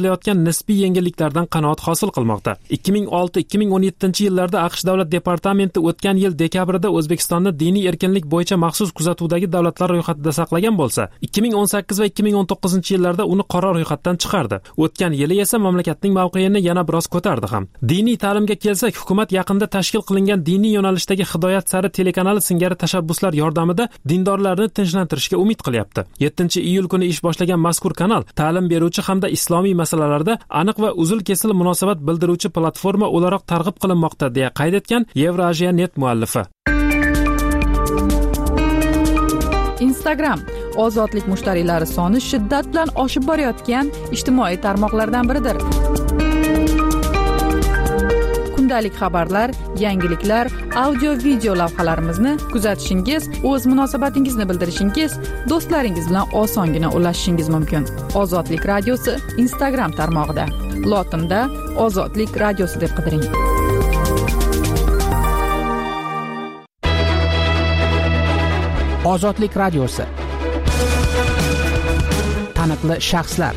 kirilayotgan nisbiy yengilliklardan qanoat hosil qilmoqda. ikki ming olti ikki ming o'n yettinchi yillarda AQSh davlat departamenti o'tgan yil dekabrida O'zbekistonni diniy erkinlik bo'yicha maxsus kuzatuvdagi davlatlar ro'yxatida saqlagan bo'lsa, ikki ming o'n sakkiz va ikki ming o'n to'qqizinchi yillarda uni qora ro'yxatdan chiqardi. O'tgan yili esa mamlakatning mavqeini yana biroz ko'tardi ham. Diniy ta'limga kelsak, hukumat yaqinda tashkil qilingan diniy yo'nalishdagi Hidoyat sari telekanali singari tashabbuslar yordamida dindorlarni tinchlantirishga umid qilyapti. yettinchi iyul kuni ish boshlagan mazkur kanal ta'lim beruvchi hamda islomiy masalalarda aniq va uzil-kesil munosabat bildiruvchi platforma o'laroq targ'ib qilinmoqda, deya qayd etgan Eurasia net muallifi. Instagram ozodlik mushtariylari soni shiddat bilan oshib borayotgan ijtimoiy tarmoqlardan biridir. Kundalik xabarlar, yangiliklar, audio-video lavhalarimizni kuzatishingiz, o'z munosabatingizni bildirishingiz, do'stlaringiz bilan osongina ulashishingiz mumkin. Ozodlik radiosi Instagram tarmog'ida. Lotinda Ozodlik radiosi deb qidiring. Ozodlik radiosi. Taniqli shaxslar.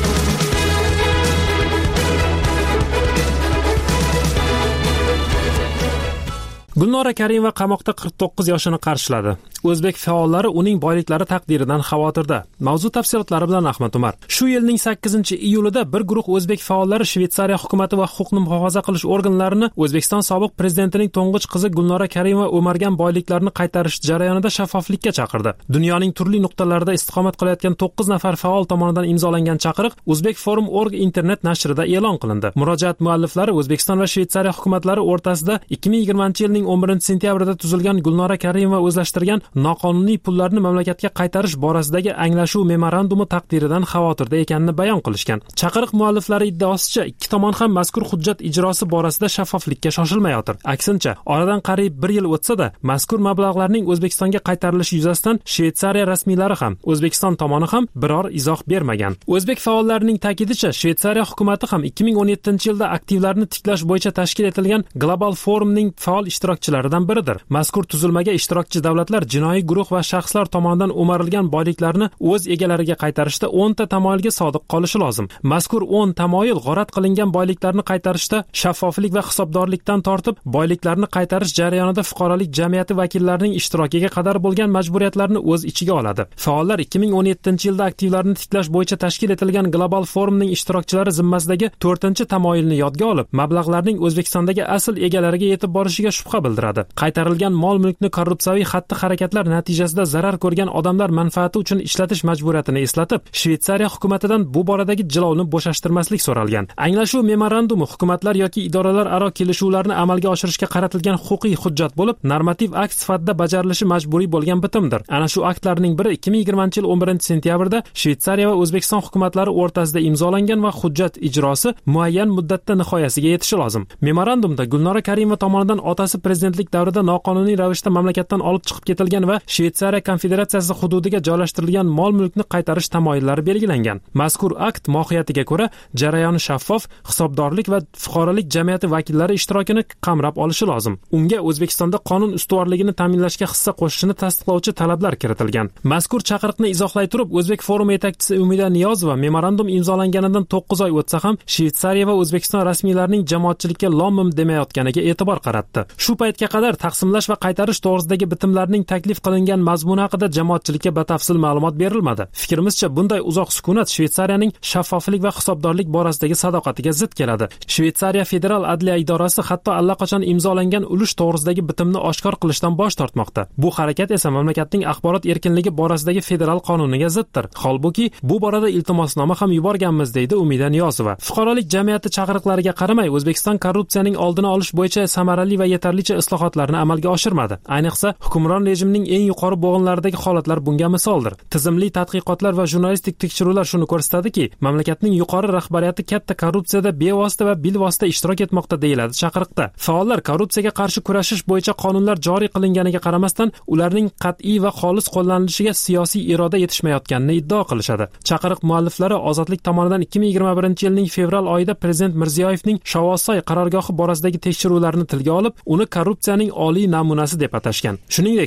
Gulnora Karimova qamoqda qirq to'qqiz yoshini qarshiladi. O'zbek faollari uning boyliklari taqdiridan xavotirda. Mavzu tafsilotlari bilan Ahmad Umar. Shu yilning sakkizinchi iyulida bir guruh o'zbek faollari Shveysariya hukumatı va huquqni muhofaza qilish organlarini O'zbekiston sobiq prezidentining to'ng'ich qizi Gulnora Karimova o'margan boyliklarini qaytarish jarayonida shaffoflikka chaqirdi. Dunyoning turli nuqtalarida istiqomat qilayotgan to'qqiz nafar faol tomonidan imzolangan chaqiriq O'zbek Forum nokta org internet nashrida e'lon qilindi. Murojaat mualliflari O'zbekiston va Shveysariya hukumatlari o'rtasida ikki ming yigirmanchi yilning o'n birinchi sentyabrida tuzilgan Gulnora Karimova o'zlashtirgan noqonuniy pullarni mamlakatga qaytarish borasidagi anglashuv memorandumi taqdiridan xavotirda ekanini bayon qilishgan. Chaqiriq mualliflari iddaosicha, ikki tomon ham mazkur hujjat ijrosi borasida shaffoflikka shoshilmayotir. Aksincha, oradan qariyb bir yil o'tsa-da, mazkur mablag'larning O'zbekistonga qaytarilishi yuzasidan Shveysariya rasmiylari ham, O'zbekiston tomoni ham biror izoh bermagan. O'zbek faollarining ta'kidicha, Shveysariya hukumati ham ikki ming o'n yettinchi yilda aktivlarni tiklash bo'yicha tashkil etilgan Global Forumning faol ishtirokchilaridan biridir. Mazkur tuzilmaga ishtirokchi davlatlar jinoiy guruh va shaxslar tomonidan o'marilgan boyliklarni o'z egalariga qaytarishda o'n ta tamoyilga sodiq qolishi lozim. Mazkur o'n tamoyil g'orat qilingan boyliklarni qaytarishda shaffoflik va hisobdorlikdan tortib, boyliklarni qaytarish jarayonida fuqarolik jamiyati vakillarining ishtirokiga qadar bo'lgan majburiyatlarni o'z ichiga oladi. Faollar ikki ming o'n yettinchi yilda aktivlarni tiklash bo'yicha tashkil etilgan Global Forumning ishtirokchilari zimmasidagi to'rtinchi tamoyilni yodga olib, mablag'larning O'zbekistondagi asl egalariga yetib borishiga shubha bildiradi. Qaytarilgan mol-mulkni korrupsiyaviy xatti-harakatlar natijasida zarar ko'rgan odamlar manfaati uchun ishlatish majburiyatini eslatib, Shveysariya hukumatidan bu boradagi jilovni bo'shashtirmaslik so'ralgan. Anglashuv memorandumi hukumatlar yoki idoralar aro kelishuvlarni amalga oshirishga qaratilgan huquqiy hujjat bo'lib, normativ akt sifatida bajarilishi majburiy bo'lgan bitimdir. Ana shu aktlarning biri ikki ming yigirmanchi yil o'n birinchi sentyabrda Shveysariya va O'zbekiston hukumatlari o'rtasida imzolangan va hujjat ijrosi muayyan muddatda nihoyasiga yetishi lozim. Memorandumda Gulnora Karimova tomonidan otasi prezidentlik davrida noqonuniy ravishda mamlakatdan olib chiqib ketilgan va Shveysariya konfederatsiyasi hududiga joylashtirilgan mol-mulkni qaytarish tamoyillari belgilangan. Mazkur akt mohiyatiga ko'ra jarayoni shaffof, hisobdorlik va fuqarolik jamiyati vakillari ishtirokini qamrab olishi lozim. Unga O'zbekistonda qonun ustuvorligini ta'minlashga hissa qo'shishini tasdiqlovchi talablar kiritilgan. Mazkur chaqiriqni izohlay turib, O'zbek Forum yetakchisi Umida Niyozova memorandum imzolanganidan to'qqiz oy o'tsa ham Shveysariya va O'zbekiston rasmiylarining jamoatchilikka lom-mim demayotganiga e'tibor qaratdi. Shu paytga qadar taqsimlash va qaytarish to'g'risidagi bitimlarning taklif qilingan mazmuni haqida jamoatchilikka batafsil ma'lumot berilmadi. Fikrimizcha, bunday uzoq sukunat Shveysariyaning shaffoflik va hisobdorlik borasidagi sadoqatiga zid keladi. Shveysariya federal adliya idorasi hatto allaqachon imzolangan ulush to'g'risidagi bitimni oshkor qilishdan bosh tortmoqda. Bu harakat esa mamlakatning axborot erkinligi borasidagi federal qonuniga ziddir. Holbuki, bu borada iltimosnoma ham yuborganmiz, deydi Umida Niyozova. Fuqarolik jamiyati chaqiriqlariga qaramay, O'zbekiston korrupsiyaning oldini olish bo'yicha samarali va yetarlicha islohotlarni amalga oshirmadi. Ayniqsa, hukmron rejimning eng yuqori bo'g'inlaridagi holatlar bunga misoldir. Tizimli tadqiqotlar va jurnalistik tekshiruvlar shuni ko'rsatadiki, mamlakatning yuqori rahbariyati katta korrupsiyada bevosita va bilvosita ishtirok etmoqda, deyiladi chaqiriqda. Faollar korrupsiyaga qarshi kurashish bo'yicha qonunlar joriy qilinganiga qaramasdan, ularning qat'iy va xolis qo'llanilishiga siyosiy iroda yetishmayotganini iddao qilishadi. Chaqiriq mualliflari Ozodlik tomonidan ikki ming yigirma birinchi yilning fevral oyida prezident Mirziyoyevning Shovvozsoy qarorgohi borasidagi tekshiruvlarni tilga olib, uni korrupsiyaning oliy namunasi deb atashgan. Shuningdek, chaqiriqda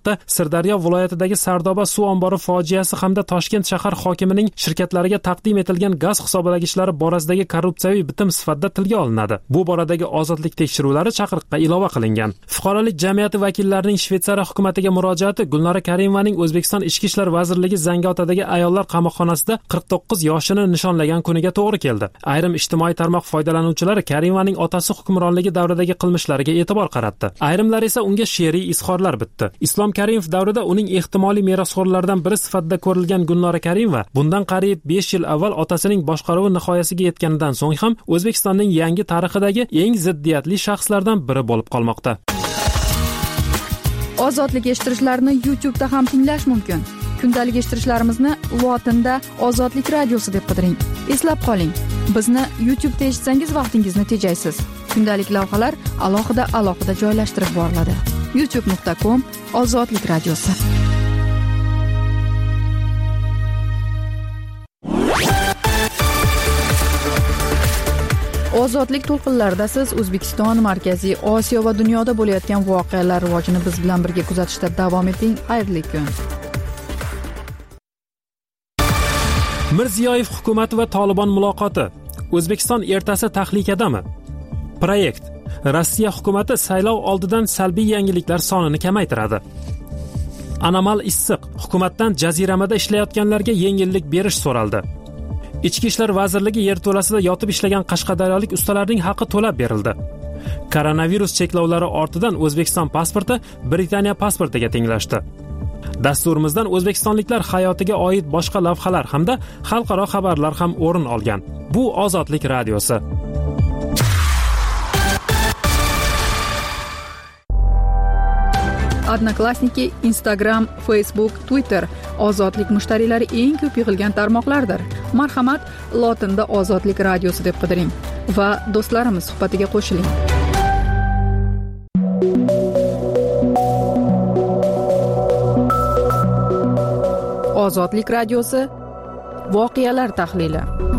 vaqtda Sirdaryo viloyatidagi Sardoba suv ombori fojiasi hamda Toshkent shahar hokimining shirkatlariga taqdim etilgan gaz hisoblagichlari borasidagi korrupsiyaviy bitim sifatida tilga olinadi. Bu boradagi ozodlik tekshiruvlari chaqiriqqa ilova qilingan. Fuqarolik jamiyati vakillarining Shveysariya hukumatiga murojaati Gulnora Karimovaning O'zbekiston Ichki ishlar vazirligi Zangiotadagi ayollar qamoqxonasida qirq to'qqiz yoshini nishonlagan kuniga to'g'ri keldi. Ayrim ijtimoiy tarmoq foydalanuvchilari Karimovaning otasi hukmronligi davridagi qilmishlariga e'tibor qaratdi. Ayrimlar esa unga she'riy izhorlar bitdi. Islom Karimov davrida uning ehtimoliy merosxo'rlaridan biri sifatida ko'rilgan Gulnora Karimova bundan qariyb besh yil avval otasining boshqaruvi nihoyasiga yetganidan so'ng ham O'zbekistonning yangi tarixidagi eng ziddiyatli shaxslardan biri bo'lib qolmoqda. Ozodlik eshittirishlarni YouTube da ham tinglash mumkin. Kundalik eshittirishlarimizni lotinda Ozodlik radiosi deb qidiring. Eslab qoling, bizni YouTube da eshitsangiz vaqtingizni tejaysiz. Kundalik lavhalar alohida alohida joylashtirib boriladi. youtube nuqta com Ozodlik radiosi. Ozodlik to'lqinlarida siz O'zbekiston, Markaziy Osiyo va dunyoda bo'layotgan voqealar rivojini biz bilan birga kuzatishda davom eting. Xayrli kun. Mirziyoyev hukumati va Tolibon muloqoti. O'zbekiston ertasi tahlikadami? Proyekt. Rossiya hukumati saylov oldidan salbiy yangiliklar sonini kamaytiradi. Anomal issiq. Hukumatdan jaziramada ishlayotganlarga yengillik berish so'raldi. Ichki ishlar vazirligi yerto'lasida yotib ishlagan qashqadaryolik ustalarning haqqi to'lab berildi. Koronavirus cheklovlari ortidan O'zbekiston pasporti Britaniya pasportiga tenglashdi. Dasturimizdan o'zbekistonliklar hayotiga oid boshqa lavhalar hamda xalqaro xabarlar ham o'rin olgan. Bu Ozodlik radiosi. Odnoklassniki, Instagram, Facebook, Twitter ozodlik mushtariylari eng ko'p yig'ilgan tarmoqlardir. Marhamat, lotinda Ozodlik radiosi deb qidiring va do'stlarimiz suhbatiga qo'shiling. Ozodlik radiosi voqealar tahlili.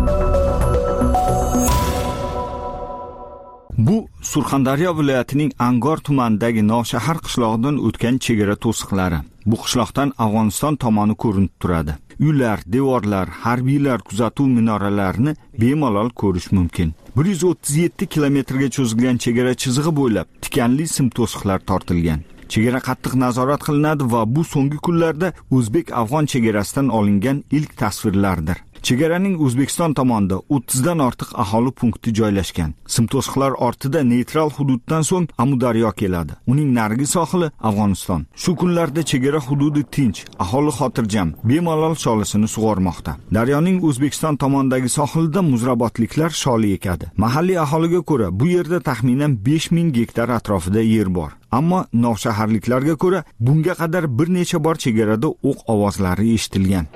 Bu Surxondaryo viloyatining Angor tumanidagi Novshahar qishlog'idan o'tgan chegara to'siqlari. Bu qishloqdan Afg'oniston tomoni ko'rinib turadi. Uylar, devorlar, harbiylar kuzatuv minoralarini bemalol ko'rish mumkin. bir yuz o'ttiz yetti kilometrga cho'zilgan chegara chizig'i bo'ylab tikanli sim to'siqlar tortilgan. Chegara qattiq nazorat qilinadi va bu so'nggi kunlarda O'zbek-Afg'on chegarasidan olingan ilk tasvirlardir. Chegaraning O'zbekiston tomonida o'ttizdan ortiq aholi punkti joylashgan. Sim to'siqlar ortida neytral hududdan so'ng Amudaryo keladi. Uning narigi sohili Afg'oniston. Shu kunlarda chegara hududi tinch, aholi xotirjam, bemalol sholisini sug'ormoqda. Daryoning O'zbekiston tomonidagi sohilida muzrabotliklar sholi ekadi. Mahalliy aholiga ko'ra, bu yerda taxminan besh ming gektar atrofida yer bor. Ammo novshaharliklarga ko'ra, bunga qadar bir necha bor chegarada o'q ovozlari eshitilgan.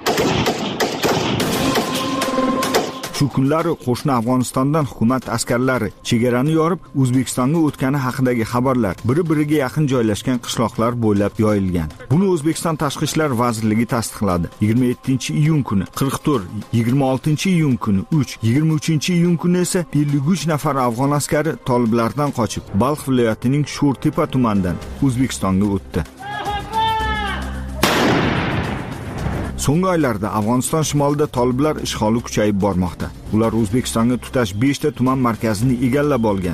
Shu kunlari qo'shni Afg'onistondan hukumat askarlari chegarani yorib, O'zbekistonga o'tgani haqidagi xabarlar bir-biriga yaqin joylashgan qishloqlar bo'ylab yoyilgan. Buni O'zbekiston Tashqi ishlar vazirligi tasdiqladi. yigirma yettinchi iyun kuni qirq to'rt, yigirma oltinchi iyun kuni uch, yigirma uchinchi iyun kuni esa ellik uch nafar afg'on askari toliblardan qochib, Balx viloyatining Sho'rtepa tumanidan O'zbekistonga o'tdi. So'nggi oylarda Afg'oniston shimolida toliblar ishg'oli kuchayib bormoqda. Ular O'zbekistonga tutash besh ta tuman markazini egallab olgan.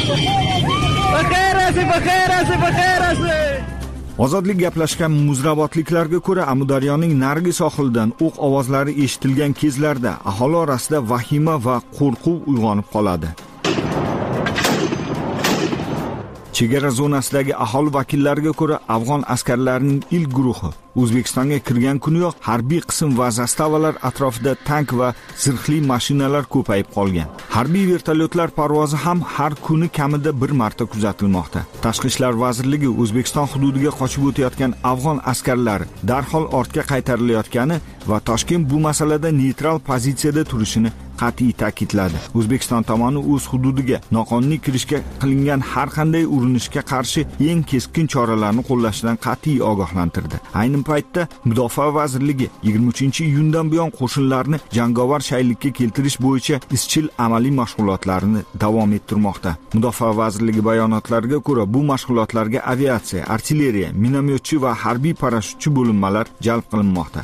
Ozodlik gaplashgan muzrabotliklarga ko'ra, Amudaryoning narigi sohilidan o'q ovozlari eshitilgan kezlarda aholi orasida vahima va qo'rquv uyg'onib qoladi. Chegara zonasidagi aholi vakillariga ko'ra, afg'on askarlarining ilk guruhi O'zbekistonga kirgan kuniyoq harbiy qism va zastavalar atrofida tank va zirhli mashinalar ko'payib qolgan. Harbiy vertolyotlar parvozi ham har kuni kamida bir marta kuzatilmoqda. Tashqi ishlar vazirligi O'zbekiston hududiga qochib o'tayotgan afg'on askarlari darhol ortga qaytarilayotgani va Toshkent bu masalada neytral pozitsiyada turishini qat'iy ta'kidladi. O'zbekiston tomoni o'z hududiga noqonuniy kirishga qilingan har qanday urinishga qarshi eng keskin choralarni qo'llashdan qat'iy ogohlantirdi. Ayni paytda Mudofaa vazirligi yigirma uchinchi iyundan buyon qo'shinlarni jangovar shaylikka keltirish bo'yicha izchil amaliy mashg'ulotlarni davom ettirmoqda. Mudofaa vazirligi bayonotlariga ko'ra, bu mashg'ulotlarga aviatsiya, artilleriya, minomyotchi va harbiy parashyutchi bo'linmalar jalb qilinmoqda.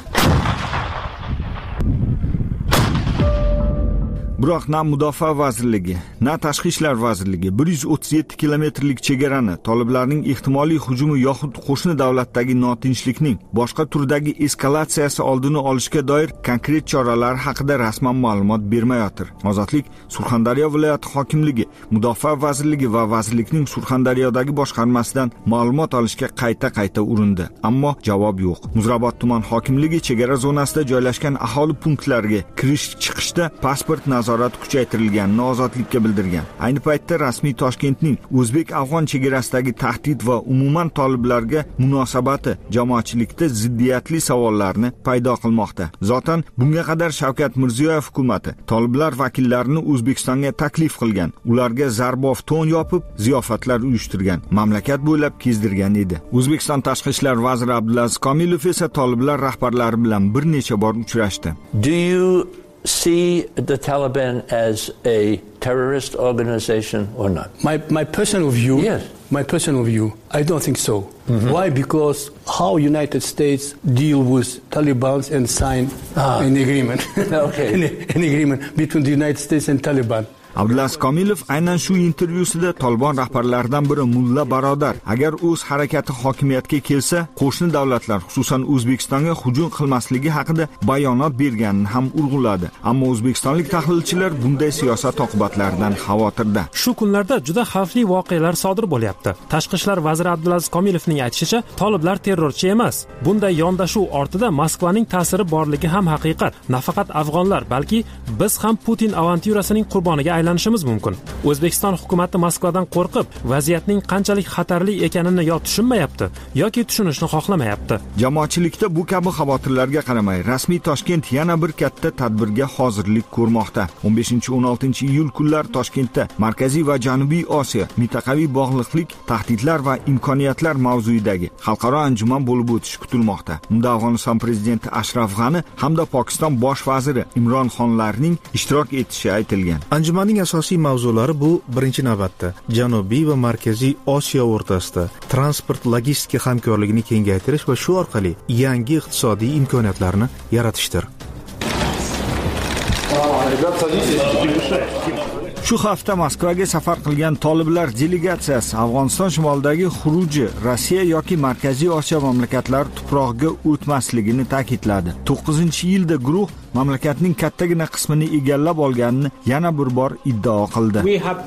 Biroq na Mudofaa vazirligi, na Tashqi ishlar vazirligi bir yuz o'ttiz yetti kilometrlik chegarani toliblarning ehtimoliy hujumi yoxud qo'shni davlatdagi notinchlikning boshqa turdagi eskalatsiyasi oldini olishga doir konkret choralar haqida rasman ma'lumot bermayotir. Ozodlik Surxondaryo viloyati hokimligi, Mudofaa vazirligi va vazirlikning Surxondaryodagi boshqarmasidan ma'lumot olishga qayta-qayta urindi, ammo javob yo'q. Muzrabot tuman hokimligi chegara zonasida joylashgan aholi punktlariga kirish-chiqishda pasport nazorat kuchaytirilganini Ozodlikka bildirgan. Ayni paytda rasmiy Toshkentning o'zbek-afg'on chegarasidagi tahdid va umuman toliblarga munosabati jamoatchilikda ziddiyatli savollarni paydo qilmoqda. Zotan bunga qadar Shavkat Mirziyoyev hukumatı toliblar vakillarini O'zbekistonga taklif qilgan, ularga zarbov to'n yopib, ziyofatlar uyushtirgan, mamlakat bo'ylab kezdirgan edi. O'zbekiston Tashqi ishlar vaziri Abdulaziz Komilov esa toliblar rahbarlari bilan bir necha bor uchrashdi. Do you see the Taliban as a terrorist organization or not? My my personal view. Yes. My personal view. I don't think so. Mm-hmm. Why? Because how United States deal with Taliban and sign ah. an agreement. Okay. an, an agreement between the United States and Taliban. Abdulaziz Komilov aynan shu intervyusida Tolibon rahbarlaridan biri Mulla Barodar agar o'z harakati hokimiyatga kelsa, qo'shni davlatlar, xususan O'zbekistonga hujum qilmasligi haqida bayonot berganini ham urg'uladi. Ammo o'zbekistonlik tahlilchilar bunday siyosat oqibatlaridan xavotirda. Shu kunlarda juda xavfli voqealar sodir bo'lyapti. Tashqi ishlar vaziri Abdulaziz Komilovning aytishicha, toliblar terrorchi emas. Bunday yondashuv ortida Moskvaning ta'siri borligi ham haqiqat. Nafaqat afg'onlar, balki biz ham Putin avantyurasining qurboniga aylanishimiz mumkin. O'zbekiston hukumatı Moskvadan qo'rqib, vaziyatning qanchalik xatarli ekanini yo tushunmayapti, yoki tushunishni xohlamayapti. Jamoatchilikda bu kabi xavotirlarga qaramay, rasmiy Toshkent yana bir katta tadbirga hozirlik ko'rmoqda. o'n beshinchi o'n oltinchi iyul kunlari Toshkentda Markaziy va Janubiy Osiyo mintaqaviy bog'liqlik, tahdidlar va imkoniyatlar mavzuidagi xalqaro anjuman bo'lib o'tishi kutilmoqda. Unda Afg'oniston prezidenti Ashraf G'ani hamda Pokiston bosh vaziri Imron Xonlarning ishtirok etishi aytilgan. Anjumanning asosiy mavzulari bu birinchi navbatda Janubiy va Markaziy Osiyo o'rtasida transport logistika hamkorligini kengaytirish va shu orqali yangi iqtisodiy imkoniyatlarni yaratishdir. Shu hafta Moskvaga safar qilgan toliblar delegatsiyasi Afg'oniston shimolidagi xuruji Rossiya yoki Markaziy Osiyo mamlakatlari tuprog'iga o'tmasligini ta'kidladi. to'qqizinchi yilda guruh mamlakatning kattagina qismini egallab olganini yana bir bor iddao qildi.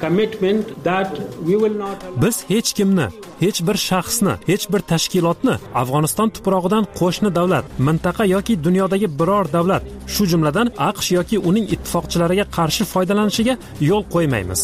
Biz hech kimni, hech bir shaxsni, hech bir tashkilotni Afg'oniston tuprog'idan qo'shni davlat, mintaqa yoki dunyodagi biror davlat, shu jumladan AQSh yoki uning ittifoqchilariga qarshi foydalanishiga yo'l qo'ymaymiz.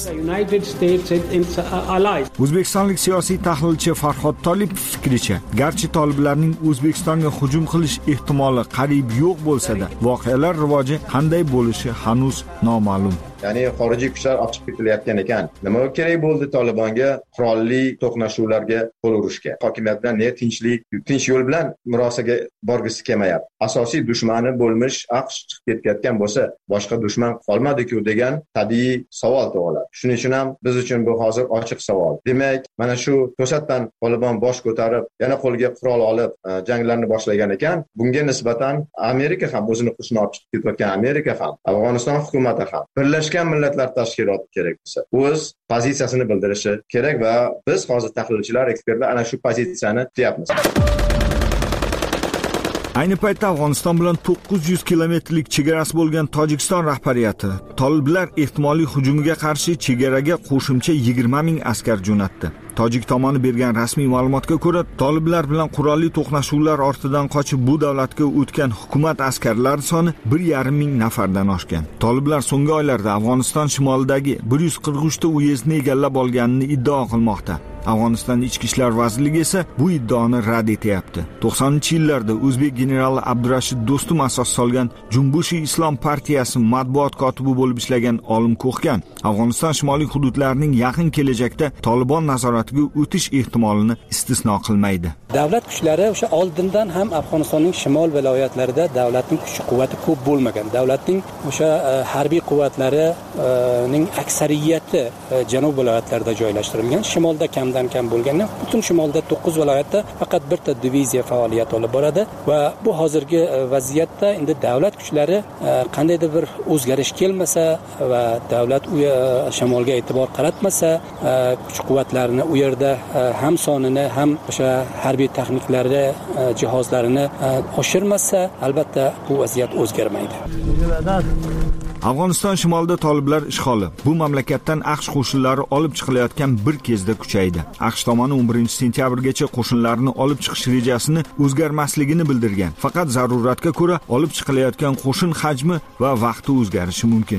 O'zbekistonlik siyosiy tahlilchi Farhod Tolipov fikricha, garchi toliblarning O'zbekistonga hujum qilish ehtimoli qariyb yo'q bo'lsa-da, voqealar rivoji qanday bo'lishi hanuz noma'lum. Ya'ni xorijiy kuchlar ochiq ketilayotgan ekan. Nima kerak bo'ldi Talibanga qurolli to'qnashuvlarga qo'l urishga? Hokimiyat bilan ne tinchlik, tinch yo'l bilan murosaga borgisi kelmayapti. Asosiy dushmani bo'lmish AQSh chiqib ketayotgan bo'lsa, boshqa dushman qolmadi-ku degan tabiiy savol tug'iladi. Shuning uchun ham biz uchun bu hozir ochiq savol. Demak, mana shu to'satdan Taliban bosh ko'tarib, yana qo'lga qurol olib janglarni boshlagan ekan, bunga nisbatan Amerika ham o'zini qo'shini olib chiqib ketayotgan Amerika ham, Afg'oniston hukumati ham Birlashgan Millatlar Tashkiloti kerak bo'lsa, o'z pozitsiyasini bildirishi kerak va biz hozir tahlilchilar, ekspertlar ana shu pozitsiyani kutayapmiz. Ayni paytda Afg'oniston bilan to'qqiz yuz kilometrlik chegarasi bo'lgan Tojikiston rahbariyati toliblar ehtimoliy hujumiga qarshi chegaraga qo'shimcha yigirma ming askar jo'natdi. Tojik tomoni bergan rasmiy ma'lumotga ko'ra, toliblar bilan qurolli to'qnashuvlar ortidan qochib bu davlatga o'tgan hukumat askarlari soni bir yarim ming nafardan oshgan. Toliblar so'nggi oylarda Afg'oniston shimolidagi bir yuz qirq uch ta uyezdni egallab olganini iddao qilmoqda. Afg'oniston ichki ishlar vazirligi esa bu iddaoni rad etyapti. to'qsoninchi yillarda o'zbek generali Abdurashid Do'stum asos solgan Jumbushi Islom partiyasi matbuot kotibi bo'lib ishlagan olim Ko'xkan Afg'oniston shimoliy hududlarining yaqin kelajakda Tolibon nazoratiga o'tish ehtimolini istisno qilmaydi. Davlat kuchlari o'sha oldindan ham Afg'onistonning shimol viloyatlarida davlatning kuch quvvati ko'p bo'lmagan. Davlatning o'sha harbiy quvvatlarining aksariyati janub viloyatlarida joylashtirilgan. Shimolda kamdan kam bo'lgandan butun shimolda to'qqiz viloyatda faqat birta diviziya faoliyat olib boradi va bu hozirgi vaziyatda endi davlat kuchlari qandaydir bir o'zgarish kelmasa va davlat u shimolga e'tibor qaratmasa, kuch quvvatlarini u yerda ham sonini ham o'sha harbiy texniklari jihozlarini oshirmasa, albatta bu vaziyat o'zgarmaydi. Afg'oniston shimolida toliblar ishg'oli bu mamlakatdan AQSh qo'shinlari olib chiqilayotgan bir kezda kuchaydi. AQSh tomoni o'n birinchi sentyabrgacha qo'shinlarni olib chiqish rejasini o'zgarmasligini bildirgan. Faqat zaruratga ko'ra olib chiqilayotgan qo'shin hajmi va vaqti o'zgarishi mumkin.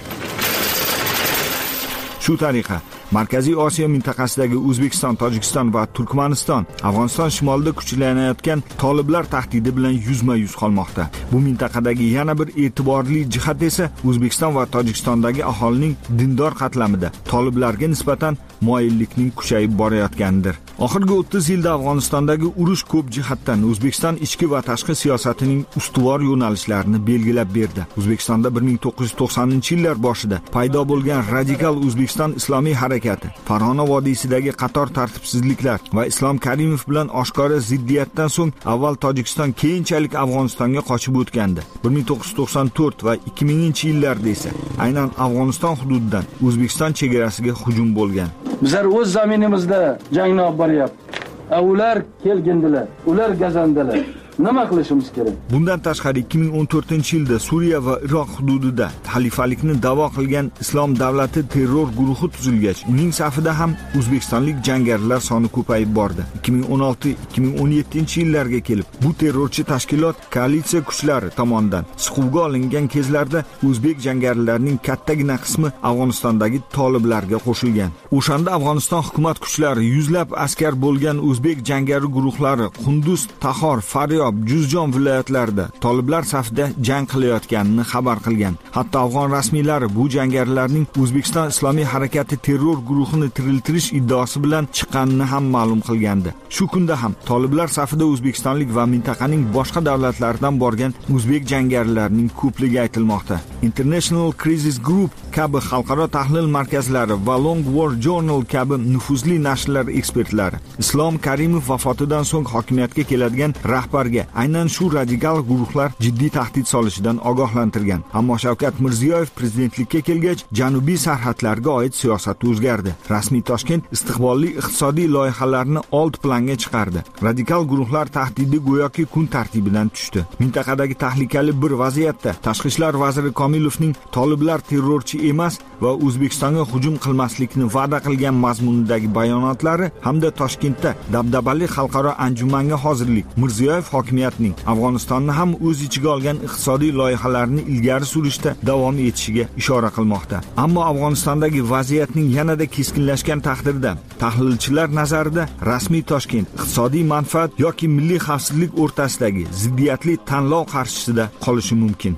Shu tariqa Markaziy Osiyo mintaqasidagi O'zbekiston, Tojikiston va Turkmaniston Afg'oniston shimolida kuchlanayotgan toliblar tahdidi bilan yuzma-yuz qolmoqda. Bu mintaqadagi yana bir e'tiborli jihat esa O'zbekiston va Tojikistondagi aholining dindor qatlamida toliblarga nisbatan moyillikning kuchayib borayotganidir. Oxirgi o'ttiz yilda Afg'onistondagi urush ko'p jihatdan O'zbekiston ichki va tashqi siyosatining ustuvor yo'nalishlarini belgilab berdi. O'zbekistonda bir ming to'qqiz yuz to'qsoninchi yillar boshida paydo bo'lgan radikal O'zbekiston islomiy harakati, Farg'ona vodiysidagi qator tartibsizliklar va Islom Karimov bilan oshkora ziddiyatdan so'ng avval Tojikiston, keyinchalik Afg'onistonga qochib o'tgandi. bir ming to'qqiz yuz to'qson to'rt va ikki minginchi yillarda esa aynan Afg'oniston hududidan O'zbekiston chegarasiga hujum bo'lgan. Bizlar o'z zaminimizda jangni olib boryapti. Ular kelgindilar, ular gazandilar. Nima qilishimiz kerak? Bundan tashqari ikki ming o'n to'rtinchi yilda Suriya va Iroq hududida xalifalikni da'vo qilgan Islom davlati terror guruhi tuzilgach, uning safida ham o'zbekistonlik jangarilar soni ko'payib bordi. ikki ming o'n olti ikki ming o'n yettinchi yillarga kelib, bu terrorchi tashkilot koalitsiya kuchlari tomonidan siquvga olingan kezlarda o'zbek jangarilarining kattagina qismi Afg'onistondagi toliblarga qo'shilgan. O'shanda Afg'oniston hukumat kuchlari yuzlab askar bo'lgan o'zbek jangari guruhlari Qunduz, Tahor, Faryod, Juzjon viloyatlarida toliblar safida jang qilayotganini xabar qilgan. Hatto afg'on rasmiylari bu jangarilarning O'zbekiston Islomiy harakati terror guruhini tiriltirish iddaosi bilan chiqqanini ham ma'lum qilgandi. Shu kunda ham toliblar safida o'zbekistonlik va mintaqaning boshqa davlatlaridan borgan o'zbek jangarilarning ko'pligi aytilmoqda. International Crisis Group kabi xalqaro tahlil markazlari va Long War Journal kabi nufuzli nashrlar ekspertlari Islom Karimov vafotidan so'ng hokimiyatga keladigan rahbarga aynan shu radikal guruhlar jiddiy tahdid solishidan ogohlantirgan. Ammo Shavkat Mirziyoyev prezidentlikka kelgach, janubiy sarhadlarga oid siyosat o'zgardi. Rasmiy Toshkent istiqbolli iqtisodiy loyihalarni old planga chiqardi. Radikal guruhlar tahdidi go'yoki kun tartibidan tushdi. Mintaqadagi tahlikali bir vaziyatda Tashqi ishlar vaziri Komilovning toliblar terrorchi emas va O'zbekistonga hujum qilmaslikni va'da qilgan mazmunidagi bayonotlari hamda Toshkentda dabdabali xalqaro anjumanga hozirlik Mirziyoyev hokimiyatning Afg'onistonni ham o'z ichiga olgan iqtisodiy loyihalarni ilgari surishda davom etishiga ishora qilmoqda. Ammo Afg'onistondagi vaziyatning yanada keskinlashgan taqdirda tahlilchilar nazarida rasmiy Toshkent iqtisodiy manfaat yoki milliy xavfsizlik o'rtasidagi ziddiyatli tanlov qarshisida qolishi mumkin.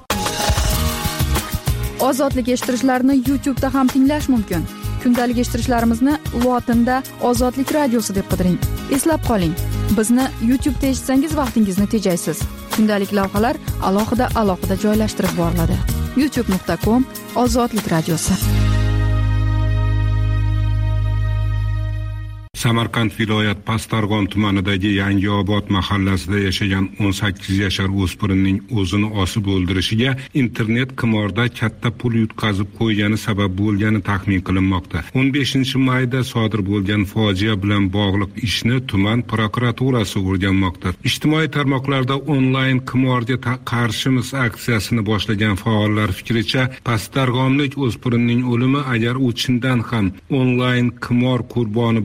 Ozodlik eshittirishlarni YouTube da ham tinglash mumkin. Kundalik eshittirishlarimizni lotinda Ozodlik radiosi deb qidiring. Eslab qoling, bizni YouTube da eshitsangiz vaqtingizni tejaysiz. Kundalik lavhalar alohida alohida joylashtirib boriladi. youtube nuqta com Ozodlik radiosi. Samarqand viloyat Pastarg'on tumanidagi Yangiobod mahallasida yashagan o'n sakkiz yashar o'spirinning o'zini osib o'ldirishiga internet qimorda katta pul yutqazib qo'ygani sabab bo'lgani taxmin qilinmoqda. o'n beshinchi mayda sodir bo'lgan fojia bilan bog'liq ishni tuman prokuraturasi o'rganmoqda. Ijtimoiy tarmoqlarda onlayn qimorga qarshimiz aksiyasini boshlagan faollar fikricha, Pastarg'onlik o'spirinning o'limi agar u chindan ham onlayn qimor qurboni bo'lgan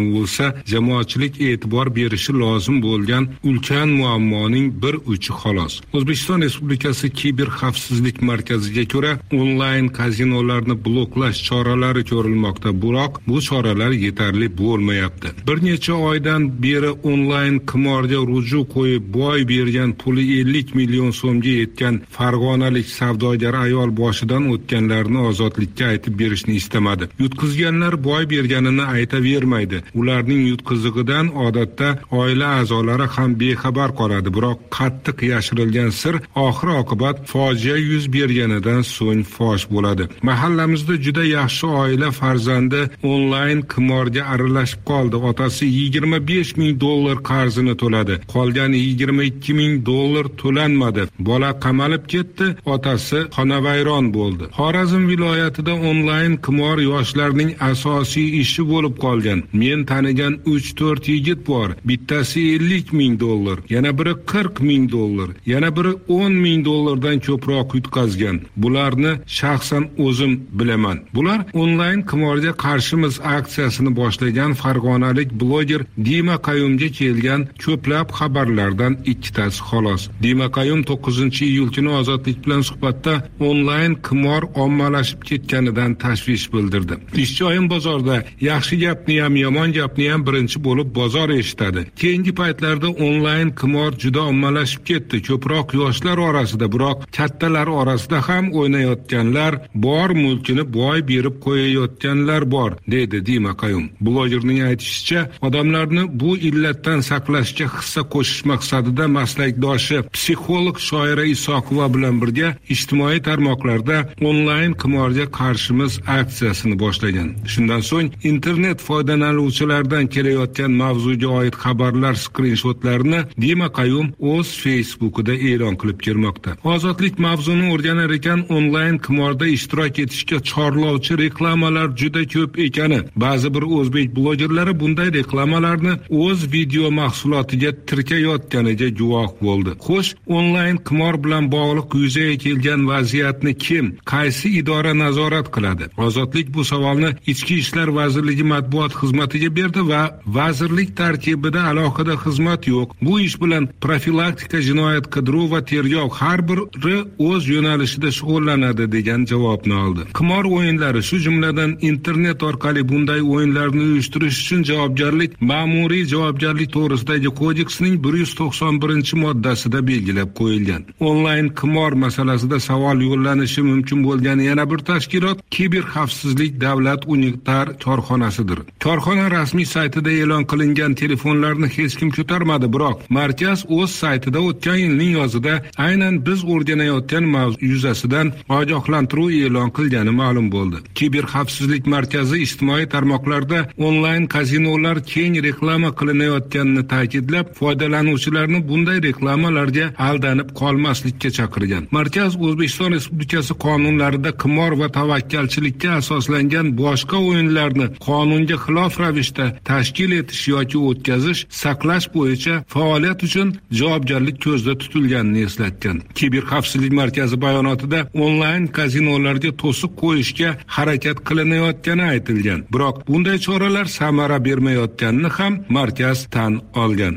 bo'lsa, jamoatchilik e'tibor berishi lozim bo'lgan ulkan muammoning bir uchi xolos. O'zbekiston Respublikasi kiber xavfsizlik markaziga ko'ra, onlayn kazinolarni bloklash choralari ko'rilmoqda, biroq bu choralar yetarli bo'lmayapti. Bir necha oydan beri onlayn qimorga ruju qo'yib boy bergan puli ellik million so'mga yetgan farg'onalik savdogar ayol boshidan o'tganlarni ozodlikka aytib berishni istamadi. Yutqizganlar boy berganini aytavermaydi. Ularning yutqizig'idan odatda oila a'zolari ham bexabar qoladi, biroq qattiq yashirilgan sir oxir oqibat fojia yuz berganidan so'ng fosh bo'ladi. Mahallamizda juda yaxshi oila farzandi onlayn qimorga aralashib qoldi. Otasi yigirma besh ming dollar qarzini to'ladi. Qolgan yigirma ikki ming dollar to'lanmadi. Bola qamalib ketdi, otasi xonavayron bo'ldi. Xorazm viloyatida onlayn qimor yoshlarning asosiy ishi bo'lib qolgan. Men tanigan uch to'rt yigit bor. Bittasi ellik ming dollar, yana biri qirq ming dollar, yana biri o'n ming dollardan ko'proq yutqazgan. Bularni shaxsan o'zim bilaman. Bular onlayn qimorga qarshimiz aksiyasini boshlagan farg'onalik bloger Dima Qayumga kelgan ko'plab xabarlardan ikkitasi xolos. Dima Qayum to'qqizinchi iyul kuni Ozodlik bilan suhbatda onlayn qimor ommalashib ketganidan tashvish bildirdi. Ishchoyim bozorda yaxshi gapni ham, yomon gapni ham birinchi bo'lib bozor eshitadi. Keyingi paytlarda onlayn qimor juda ommalashib ketdi. Ko'proq yoshlar orasida, biroq kattalar orasida ham o'ynayotganlar bor, mulkini boy berib qo'yayotganlar bor, dedi Dima Qayum. Blogerning aytishicha, odamlarni bu illatdan saqlashga hissa qo'shish maqsadida maslakdoshi psixolog shoira Isoqova bilan birga ijtimoiy tarmoqlarda onlayn qimorga qarshimiz aksiyasini boshlagan. Shundan so'ng internet foydalanuvchilaridan kelayotgan mavzuga oid xabarlar skrinshotlarini Dima Qayum o'z Facebook'ida e'lon qilib kelmoqda. Ozodlik mavzuni o'rganar ekan, onlayn qimorda ishtirok etishga chorlovchi reklamalar juda ko'p ekani, ba'zi bir o'zbek blogerlari bunday reklamalarni o'z video mahsulotiga tirkayotganiga guvoh bo'ldi. Xo'sh, onlayn qimor bilan bog'liq yuzaga kelgan vaziyatni kim, qaysi idora nazorat qiladi? Ozodlik bu savolni Ichki ishlar vazirligi matbuot xizmatiga berdi va vazirlik tarkibida alohida xizmat yo'q. Bu ish bilan profilaktika, jinoyat qidiruv va tergov har biri o'z yo'nalishida shug'ullanadi degan javobni oldi. Qimor o'yinlari, shu jumladan internet orqali bunday o'yinlarni uyushtirish uchun javobgarlik ma'muriy javobgarlik to'g'risidagi kodeksning bir yuz to'qson birinchi moddasida belgilab qo'yilgan. Onlayn qimor masalasida savol yo'llanishi mumkin bo'lgan yana bir tashkilot Kiber xavfsizlik davlat unitar korxonasidir. Korxona rasmiy saytida e'lon qilingan telefonlarni hech kim ko'tarmadi, biroq markaz o'z saytida o'tgan yilning yozida aynan biz o'rganayotgan mavzu yuzasidan ogohlantiruv e'lon qilgani ma'lum bo'ldi. Kiber xavfsizlik markazi ijtimoiy tarmoqlarda onlayn kazinolar keng reklama qilinayotganini ta'kidlab, foydalanuvchilarni bunday reklamalarga aldanib qolmaslikka chaqirgan. Markaz O'zbekiston Respublikasi qonunlarida qimor va tavakkalchilikka asoslangan boshqa o'yinlarni qonunga xilof ravishda tashkil etish yoki o'tkazish, saqlash bo'yicha faoliyat uchun javobgarlik ko'zda tutilganini eslatgan. Kiber xavfsizlik markazi bayonotida onlayn kazinolarga to'siq qo'yishga harakat qilinayotgani aytilgan. Biroq bunday choralar samara bermayotganini ham markaz tan olgan.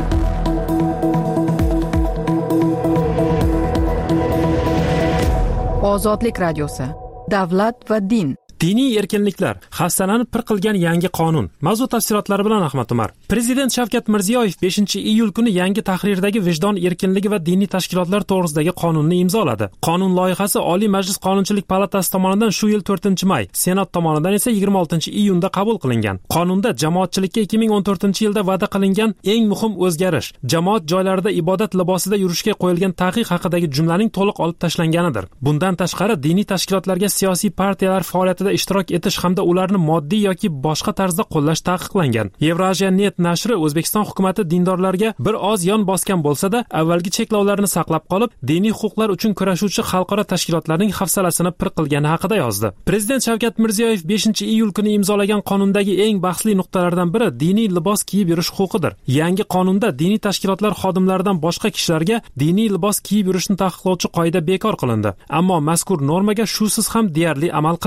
Ozodlik radiosi. Davlat va din. Diniy erkinliklar, xastalanib pir qilgan yangi qonun. Mavzu tafsilotlari bilan Ahmad Umar. Prezident Shavkat Mirziyoyev beshinchi iyul kuni yangi tahrirdagi vijdon erkinligi va diniy tashkilotlar to'g'risidagi qonunni imzoladi. Qonun loyihasi Oliy Majlis Qonunchilik palatasi tomonidan shu yil to'rtinchi may, Senat tomonidan esa yigirma oltinchi iyunda qabul qilingan. Qonunda jamoatchilikka ikki ming o'n to'rtinchi yilda va'da qilingan eng muhim o'zgarish, jamoat joylarida ibodat libosida yurishga qo'yilgan taqiq haqidagi jumlaning to'liq olib tashlanganidir. Bundan tashqari, diniy tashkilotlarga siyosiy partiyalar faoliyatida ishtirok etish hamda ularni moddiy yoki boshqa tarzda qo'llash taqiqlangan. Eurasia net nashri O'zbekiston hukumatı dindorlarga bir oz yon bosgan bo'lsa-da, avvalgi cheklovlarni saqlab qolib, diniy huquqlar uchun kurashuvchi xalqaro tashkilotlarning hafsalasini pir qilgani haqida yozdi. Prezident Shavkat Mirziyoyev beshinchi iyul kuni imzolagan qonundagi eng bahsli nuqtalardan biri diniy libos kiyib yurish huquqidir. Yangi qonunda diniy tashkilotlar xodimlaridan boshqa kishilarga diniy libos kiyib yurishni taqiqlovchi qoida bekor qilindi. Ammo mazkur normaga shusiz ham deyarli amal qilinmagan.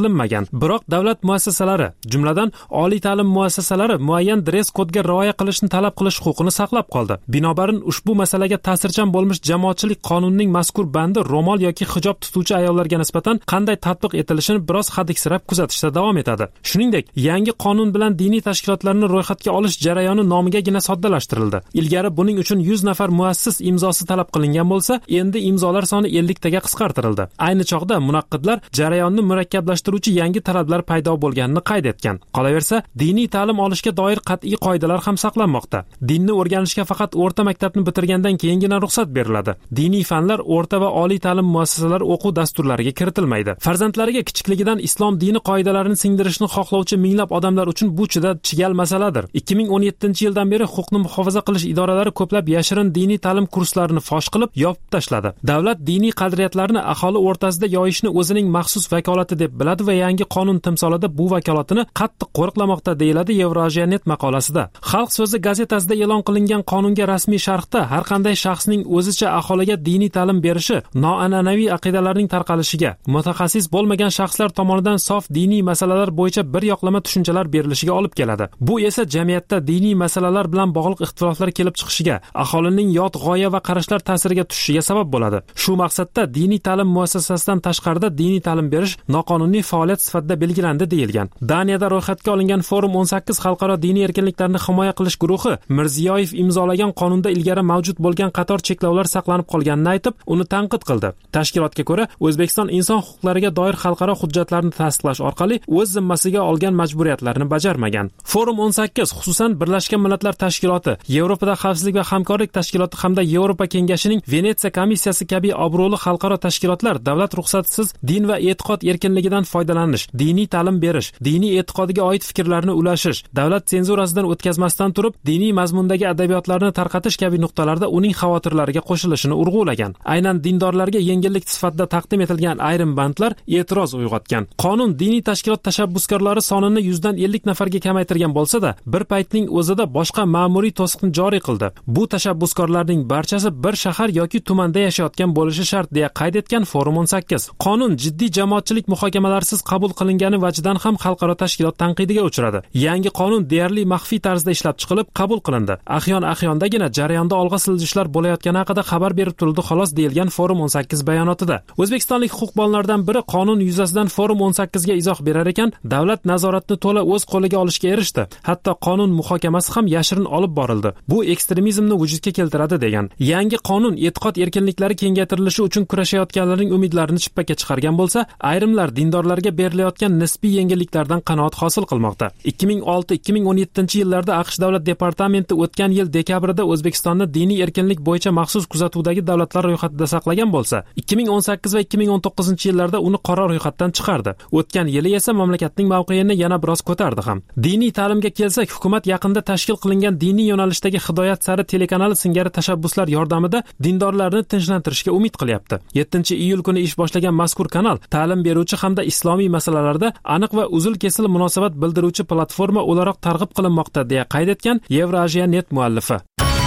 Biroq davlat muassasalari, jumladan oliy ta'lim muassasalari muayyan dress kodga rioya qilishni talab qilish huquqini saqlab qoldi. Binobarin ushbu masalaga ta'sirchan bo'lmish jamoatchilik qonunining mazkur bandi ro'mol yoki hijob tutuvchi ayollarga nisbatan qanday tatbiq etilishini biroz hadiksirab kuzatishda davom etadi. Shuningdek, yangi qonun bilan diniy tashkilotlarni ro'yxatga olish jarayoni nomigagina soddalashtirildi. Ilgari buning uchun yuz nafar muassis imzosi talab qilingan bo'lsa, endi imzolar soni ellik taga qisqartirildi. Ayni chog'da munaqqidlar jarayonni murakkablashtiruvchi yangi talablar paydo bo'lganini qayd etgan. Qolaversa, diniy ta'lim olishga doir qat'iy qoidalar ham saqlanmoqda. Dinni o'rganishga faqat o'rta maktabni bitirgandan keyingina ruxsat beriladi. Diniy fanlar o'rta va oliy ta'lim muassasalari o'quv dasturlariga kiritilmaydi. Farzandlariga kichikligidan islom dini qoidalarini singdirishni xohlovchi minglab odamlar uchun bu juda chigal masaladir. ikki ming o'n yettinchi yildan beri huquqni muhofaza qilish idoralari ko'plab yashirin diniy ta'lim kurslarini fosh qilib, yopib tashladi. Davlat diniy qadriyatlarni aholi o'rtasida yoyishni o'zining maxsus vakolati deb biladi va yangi qonun timsolida bu vakolatini qattiq qo'riqlamoqda, deyiladi Eurasianet maqolasida. Xalq so'zi gazetasida e'lon qilingan qonunga rasmiy sharhda har qanday shaxsning o'zicha aholiga diniy ta'lim berishi noan'anaviy aqidalarning tarqalishiga, mutaxassis bo'lmagan shaxslar tomonidan sof diniy masalalar bo'yicha bir yoqlama tushunchalar berilishiga olib keladi. Bu esa jamiyatda diniy masalalar bilan bog'liq ixtiloflar kelib chiqishiga, aholining yot g'oya va qarashlar ta'siriga tushishiga sabab bo'ladi. Shu maqsadda diniy ta'lim muassasasidan tashqarida diniy ta'lim berish noqonuniy faoliyat sifatida belgilandi, deyilgan. Daniyada ro'yxatga olingan Forum o'n sakkiz xalqaro diniy erkinliklarni himoya qilish guruhi Mirziyoyev imzolagan qonunda ilgari mavjud bo'lgan qator cheklovlar saqlanib qolganini aytib, uni tanqid qildi. Tashkilotga ko'ra, O'zbekiston inson huquqlariga doir xalqaro hujjatlarni tasdiqlash orqali o'z zimmasiga olgan majburiyatlarni bajarmagan. Forum o'n sakkiz xususan Birlashgan Millatlar Tashkiloti, Yevropada xavfsizlik va hamkorlik tashkiloti hamda Yevropa kengashining Venetsiya komissiyasi kabi obro'li xalqaro tashkilotlar davlat ruxsatisiz din va e'tiqod erkinligidan foydalanish, diniy ta'lim berish, diniy e'tiqodiga oid fikrlarni ulashish, davlat senzurasidan o'tkazmasdan turib diniy mazmundagi adabiyotlarni tarqatish kabi nuqtalarda uning xavotirlariga qo'shilishini urg'ulagan. Aynan dindorlarga yengillik sifatida taqdim etilgan ayrim bandlar e'tiroz uyg'otgan. Qonun diniy tashkilot tashabbuskorlari sonini yuzdan ellik nafarga kamaytirgan bo'lsa-da, bir paytning o'zida boshqa ma'muriy to'siqni joriy qildi. Bu tashabbuskorlarning barchasi bir shahar yoki tumanda yashayotgan bo'lishi shart, deya qayd etgan Forum o'n sakkiz. Qonun jiddiy jamoatchilik muhokamalarsiz qabul qilingani vajidan ham xalqaro tashkilot tanqidiga uchradi. Yangi qonun deyarli maxfiy tarzda ishlab chiqilib, qabul qilindi. Ahyon-ahyondagina jarayonda olg'a siljishlar bo'layotgani haqida xabar berib turildi, xolos, deyilgan Forum o'n sakkiz bayonotida. O'zbekistonlik huquqbonlardan biri qonun yuzasidan Forum o'n sakkiz ga izoh berar ekan, davlat nazoratni to'la o'z qo'liga olishga erishdi. Hatto qonun muhokamasi ham yashirin olib borildi. Bu ekstremizmni vujudga keltiradi, degan. Yangi qonun e'tiqod erkinliklari kengaytirilishi uchun kurashayotganlarning umidlarini chippakka chiqargan bo'lsa, ayrimlar dindorlarga berilayotgan nisbiy yengilliklardan qanoat hosil qilmoqda. ikki ming olti ikki ming o'n yettinchi yillarda AQSh davlat departamenti o'tgan yil dekabrida O'zbekistonni diniy erkinlik bo'yicha maxsus kuzatuvdagi davlatlar ro'yxatida saqlagan bo'lsa, ikki ming o'n sakkiz va ikki ming o'n to'qqizinchi yillarda uni qora ro'yxatdan chiqardi. O'tgan yili esa mamlakatning mavqeini yana biroz ko'tardi ham. Diniy ta'limga kelsak, hukumat yaqinda tashkil qilingan diniy yo'nalishdagi Hidoyat sari telekanali singari tashabbuslar yordamida dindorlarni tinchlantirishga umid qilyapti. yettinchi iyul kuni ish boshlagan mazkur kanal ta'lim beruvchi hamda islomiy masalalarda aniq va uzil-kesil munosabat bildiruvchi platforma o'laroq targ'ib qilinmoqda, deya qayd etgan Eurasianet muallifi.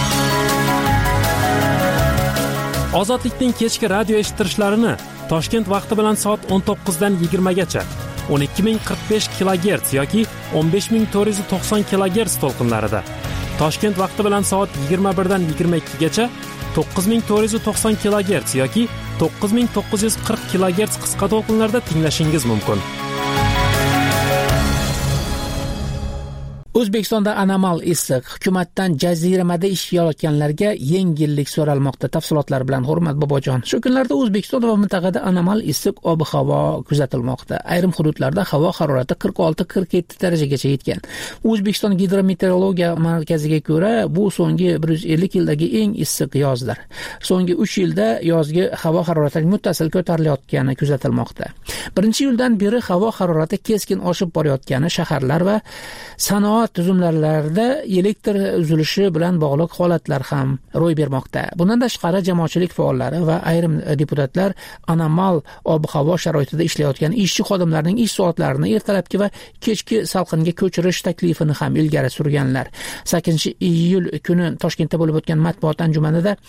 Ozodlikning kechki radio eshittirishlarini Toshkent vaqti bilan soat o'n to'qqizdan yigirmagacha o'n ikki ming qirq besh kilogerts yoki o'n besh ming to'rt yuz to'qson kilogerts to'lqinlarida, Toshkent vaqti bilan soat yigirma birdan yigirma ikkigacha to'qqiz ming to'rt yuz to'qson kilogerts yoki to'qqiz ming to'qqiz yuz qirq kilogerts qisqa to'lqinlarda tinglashingiz mumkin. O'zbekistonda anomal issiq, hukumatdan jaziramada ish qilayotganlarga yengillik so'ralmoqda. Tafsilotlar bilan Hurmat Bobojon. Shu kunlarda O'zbekiston va mintaqada anomal issiq ob-havo kuzatilmoqda. Ayrim hududlarda havo harorati qirq olti qirq yetti darajagacha yetgan. O'zbekiston Gidrometeorologiya markaziga ko'ra, bu so'nggi bir yuz ellik yildagi eng issiq yozdir. So'nggi uch yilda yozgi havo haroratining muttasil ko'tarilayotgani kuzatilmoqda. birinchi iyuldan beri havo harorati keskin oshib borayotgani shaharlar va sanoat tuzumlarida elektr uzilishi bilan bog'liq holatlar ham ro'y bermoqda. Bundan tashqari jamoatchilik faollari va ayrim deputatlar anomal ob-havo sharoitida ishlayotgan ishchi xodimlarning ish soatlarini ertalabki va kechki salqinga ko'chirish taklifini ham ilgari surganlar. sakkizinchi iyul kuni Toshkentda bo'lib o'tgan matbuot anjumanida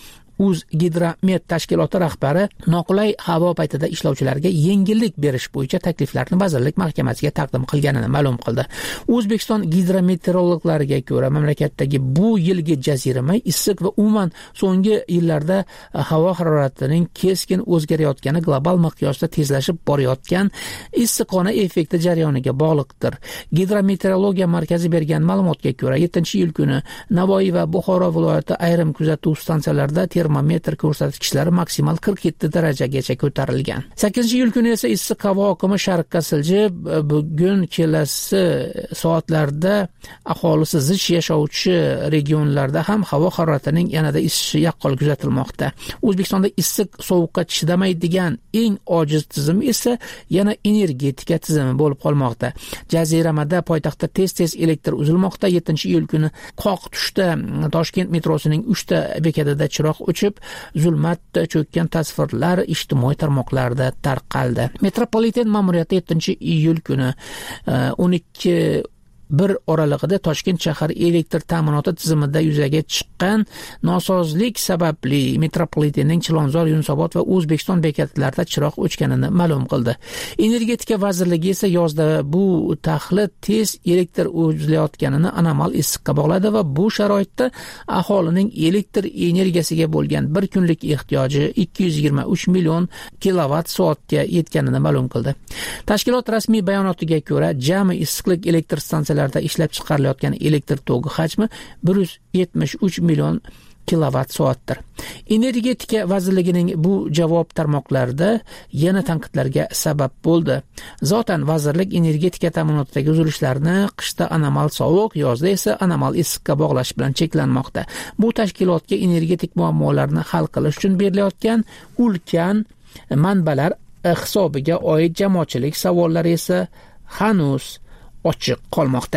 O'zgidromet tashkiloti rahbari noqulay havo paytida ishlovchilarga yengillik berish bo'yicha takliflarni vazirlik mahkamasiga taqdim qilganini ma'lum qildi. O'zbekiston gidrometeorologlariga ko'ra, mamlakatdagi bu yilgi jazirama issiq va umuman so'nggi yillarda havo haroratining keskin o'zgarayotgani global miqyosda tezlashib borayotgan issiqxona effekti jarayoniga bog'liqdir. Gidrometeorologiya markazi bergan ma'lumotga ko'ra, yettinchi iyul kuni Navoiy va Buxoro viloyati ayrim kuzatuv stansiyalarida termometr ko'rsatkichlari maksimal qirq yetti darajagacha ko'tarilgan. sakkizinchi iyul kuni esa issiq havo oqimi sharqqa siljib, bugun kelasi soatlarda aholisi zich yashovchi regionlarda ham havo haroratining yanada isishi yaqqol kuzatilmoqda. O'zbekistonda issiq sovuqqa chidamaydigan eng ojiz tizim esa yana energetika tizimi bo'lib qolmoqda. Jaziramada poytaxtda tez-tez elektr uzilmoqda. yettinchi iyul kuni qoq tushda Toshkent metrosining uchta bekatida chiroq o'chib, zulmat cho'kkan tasvirlar ijtimoiy tarmoqlarda tarqaldi. Metropoliten ma'muriyati yettinchi iyul kuni o'n ikki bir oralig'ida Toshkent shahar elektr ta'minoti tizimida yuzaga chiqqan nosozlik sababli metropolitenning Chilonzor, Yunusobod va O'zbekiston bekatlarida chiroq o'chganini ma'lum qildi. Energetika vazirligi esa yozda bu taxlit tez elektr uzilayotganini anomal issiqqa bog'ladi va bu sharoitda aholining elektr energiyasiga bo'lgan bir kunlik ehtiyoji ikki yuz yigirma uch million kilovatt soatga yetganini ma'lum qildi. Tashkilot rasmiy bayonotiga ko'ra, jami issiqlik elektr stansiyalari ishlab chiqarilayotgan elektr toki hajmi bir yuz yetmish uch million kilovatt soatdir. Energetika vazirligining bu javob tarmoqlarida yana tanqidlarga sabab bo'ldi. Zotan vazirlik energetika ta'minotidagi uzilishlarni qishda anomal sovuq, yozda esa anomal issiqqa bog'lash bilan cheklanmoqda. Bu tashkilotga energetik muammolarni hal qilish uchun berilayotgan ulkan manbalar hisobiga oid jamoatchilik savollari esa hanuz ochiq qolmoqda.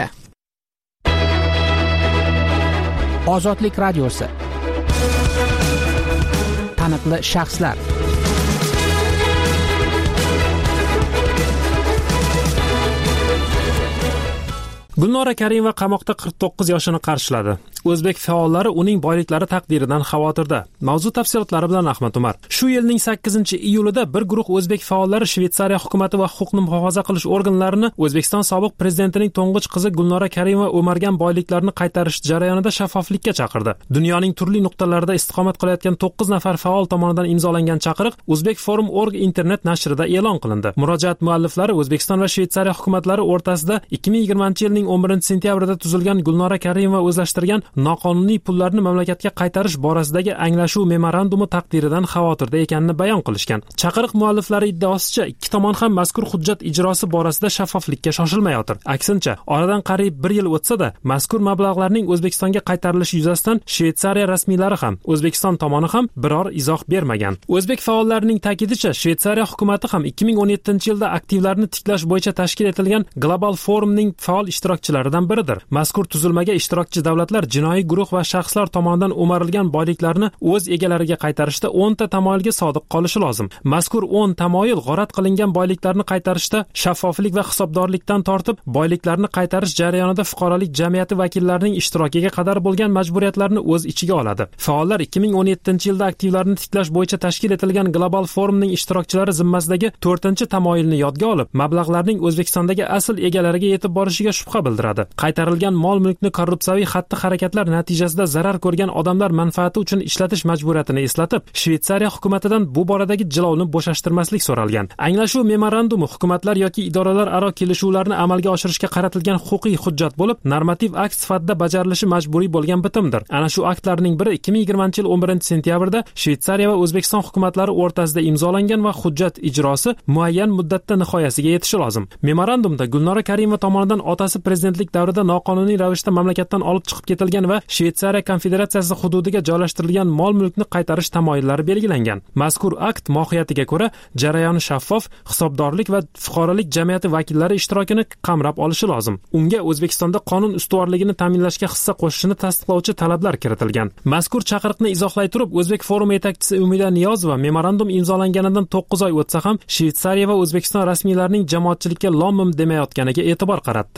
Ozodlik radiosi. Taniqli shaxslar. Gulnora Karimova qamoqda qirq to'qqiz yoshini qarshiladi. O'zbek faollari uning boyliklari taqdiridan xavotirda. Mavzu tafsilotlari bilan Ahmad Umar. Shu yilning sakkizinchi iyulida bir guruh o'zbek faollari Shveysariya hukumatı va huquqni muhofaza qilish organlarini O'zbekiston sobiq prezidentining to'ng'ich qizi Gulnora Karimova o'margan boyliklarini qaytarish jarayonida shaffoflikka chaqirdi. Dunyoning turli nuqtalarida istiqomat qilayotgan to'qqiz nafar faol tomonidan imzolangan chaqiriq Uzbek Forum dot org internet nashrida e'lon qilindi. Murojaat mualliflari O'zbekiston va Shveysariya hukumatlari o'rtasida ikki ming yigirmanchi yilning o'n birinchi sentyabrida tuzilgan Gulnora Karimova o'zlashtirgan noqonuniy pullarni mamlakatga qaytarish borasidagi anglashuv memorandumi taqdiridan xavotirda ekanini bayon qilishgan. Chaqiriq mualliflari iddaosicha, ikki tomon ham mazkur hujjat ijrosi borasida shaffoflikka shoshilmayotir. Aksincha, oradan qariyb bir yil o'tsa-da, mazkur mablag'larning O'zbekistonga qaytarilishi yuzasidan Shveysariya rasmiylari ham, O'zbekiston tomoni ham biror izoh bermagan. O'zbek faollarining ta'kidicha, Shveysariya hukumatı ham ikki ming o'n yettinchi yilda aktivlarni tiklash bo'yicha tashkil etilgan Global Forumning faol ishtirokchilaridan biridir. Mazkur tuzilmaga ishtirokchi davlatlar jinoiy guruh va shaxslar tomonidan o'marilgan boyliklarni o'z egalariga qaytarishda o'n ta tamoyilga sodiq qolishi lozim. Mazkur o'n tamoyil g'orat qilingan boyliklarni qaytarishda shaffoflik va hisobdorlikdan tortib, boyliklarni qaytarish jarayonida fuqarolik jamiyati vakillarining ishtirokiga qadar bo'lgan majburiyatlarni o'z ichiga oladi. Faollar ikki ming o'n yettinchi yilda aktivlarni tiklash bo'yicha tashkil etilgan Global Forumning ishtirokchilari zimmasidagi to'rtinchi tamoyilni yodga olib, mablag'larning O'zbekistondagi asl egalariga yetib borishiga shubha bildiradi. Qaytarilgan mol-mulkni korrupsiyaviy xatti-harakatlar natijasida zarar ko'rgan odamlar manfaati uchun ishlatish majburiyatini eslatib, Shveysariya hukumatidan bu boradagi jilovni bo'shashtirmaslik so'ralgan. Anglashuv memorandumi hukumatlar yoki idoralar aro kelishuvlarni amalga oshirishga qaratilgan huquqiy hujjat bo'lib, normativ akt sifatida bajarilishi majburiy bo'lgan bitimdir. Ana shu aktlarning biri ikki ming yigirmanchi yil o'n birinchi sentyabrda Shveysariya va O'zbekiston hukumatlari o'rtasida imzolangan va hujjat ijrosi muayyan muddatda nihoyasiga yetishi lozim. Memorandumda Gulnora Karimova tomonidan otasi prezidentlik davrida noqonuniy ravishda mamlakatdan olib chiqib ketilgan va Shveysariya konfederatsiyasi hududiga joylashtirilgan mol-mulkni qaytarish tamoyillari belgilangan. Mazkur akt mohiyatiga ko'ra jarayoni shaffof, hisobdorlik va fuqarolik jamiyati vakillari ishtirokini qamrab olishi lozim. Unga O'zbekistonda qonun ustuvorligini ta'minlashga hissa qo'shishini tasdiqlovchi talablar kiritilgan. Mazkur chaqiriqni izohlay turib, O'zbek Forum yetakchisi Umida Niyozova memorandum imzolanganidan to'qqiz oy o'tsa ham Shveysariya va O'zbekiston rasmiylarining jamoatchilikka lom-mim demayotganiga e'tibor qaratdi. Shu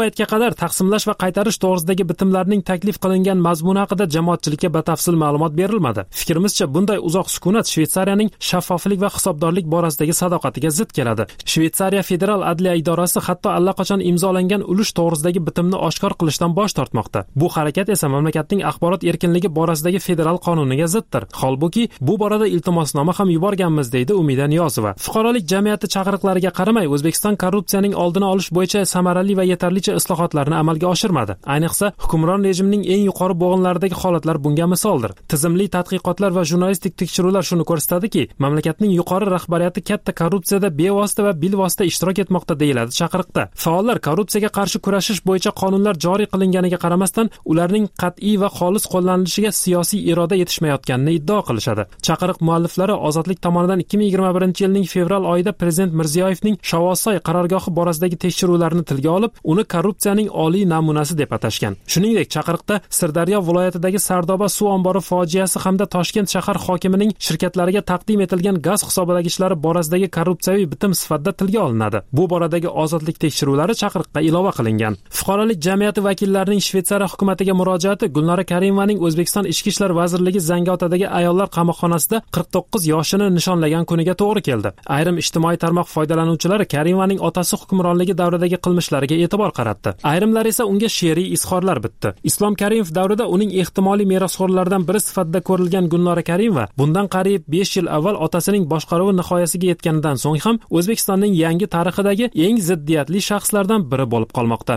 paytga qadar taqsimlash va qaytarish to'g'risidagi bitimlarning taklif qilingan mazmuni haqida jamoatchilikka batafsil ma'lumot berilmadi. Fikrimizcha, bunday uzoq sukunat Shveysariyaning shaffoflik va hisobdorlik borasidagi sadoqatiga zid keladi. Shveysariya federal adliya idorasi hatto allaqachon imzolangan ulush to'g'risidagi bitimni oshkor qilishdan bosh tortmoqda. Bu harakat esa mamlakatning axborot erkinligi borasidagi federal qonuniga ziddir. Holbuki, bu borada iltimosnoma ham yuborganmiz, deydi Umida Niyozova. Fuqarolik jamiyati chaqiriqlariga qaramay, O'zbekiston korrupsiyaning oldini olish bo'yicha samarali va yetarlicha islohotlarni amalga oshirmadi. Ayniqsa, hukmron rejimning eng yuqori bo'g'inlaridagi holatlar bunga misoldir. Tizimli tadqiqotlar va jurnalistik tekshiruvlar shuni ko'rsatadiki, mamlakatning yuqori rahbariyati katta korrupsiyada bevosita va bilvosita ishtirok etmoqda, deyiladi chaqiriqda. Faollar korrupsiyaga qarshi kurashish bo'yicha qonunlar joriy qilinganiga qaramasdan, ularning qat'iy va xolis qo'llanilishiga siyosiy iroda yetishmayotganini iddao qilishadi. Chaqiriq mualliflari Ozodlik tomonidan ikki ming yigirma birinchi yilning fevral oyida prezident Mirziyoyevning Shavvozsoy qarorgohi borasidagi tekshiruvlarni tilga olib, uni korrupsiyaning oliy namunasi deb atashgan. Shuningdek, chaqiriqda Sirdaryo viloyatidagi Sardoba suv ombori fojiasi hamda Toshkent shahar hokimining shirkatlariga taqdim etilgan gaz hisobotagichlari borasidagi korrupsiyaviy bitim sifatida tilga olinadi. Bu boradagi ozodlik tekshiruvlari chaqiriqqa ilova qilingan. Fuqarolik jamiyati vakillarining Shveysariya hukumatiga murojaati Gulnora Karimovaning O'zbekiston Ichki ishlar vazirligi Zangiotadagi ayollar qamoqxonasida qirq to'qqiz yoshini nishonlagan kuniga to'g'ri keldi. Ayrim ijtimoiy tarmoq foydalanuvchilari Karimovaning otasi hukmronligi davridagi qilmishlariga e'tibor qaratdi. Ayrimlar esa unga she'riy izhorlar bitdi. Islom Karimov davrida uning ehtimoliy merosxo'rlaridan biri sifatida ko'rilgan Gulnora Karimova bundan qariyb besh yil avval otasining boshqaruvi nihoyasiga yetganidan so'ng ham O'zbekistonning yangi tarixidagi eng ziddiyatli shaxslardan biri bo'lib qolmoqda.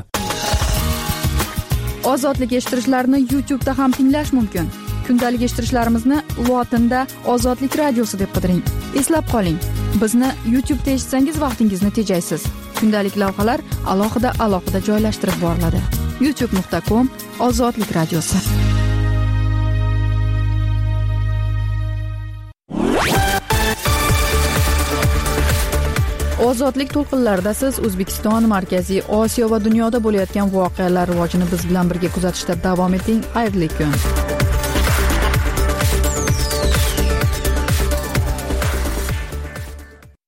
Ozodlik eshittirishlarni YouTube'da ham tinglash mumkin. Kundalik eshittirishlarimizni lotinda Ozodlik radiosi deb qidiring. Eslab qoling, bizni YouTube'da eshitsangiz vaqtingizni tejaysiz. Kundalik lavhalar alohida alohida joylashtirib boriladi. youtube nuqta com Ozodlik radiosi. Ozodlik to'lqinlarida siz O'zbekiston, Markaziy Osiyo va dunyoda bo'layotgan voqealar rivojini biz bilan birga kuzatishda davom eting. Xayrli kun.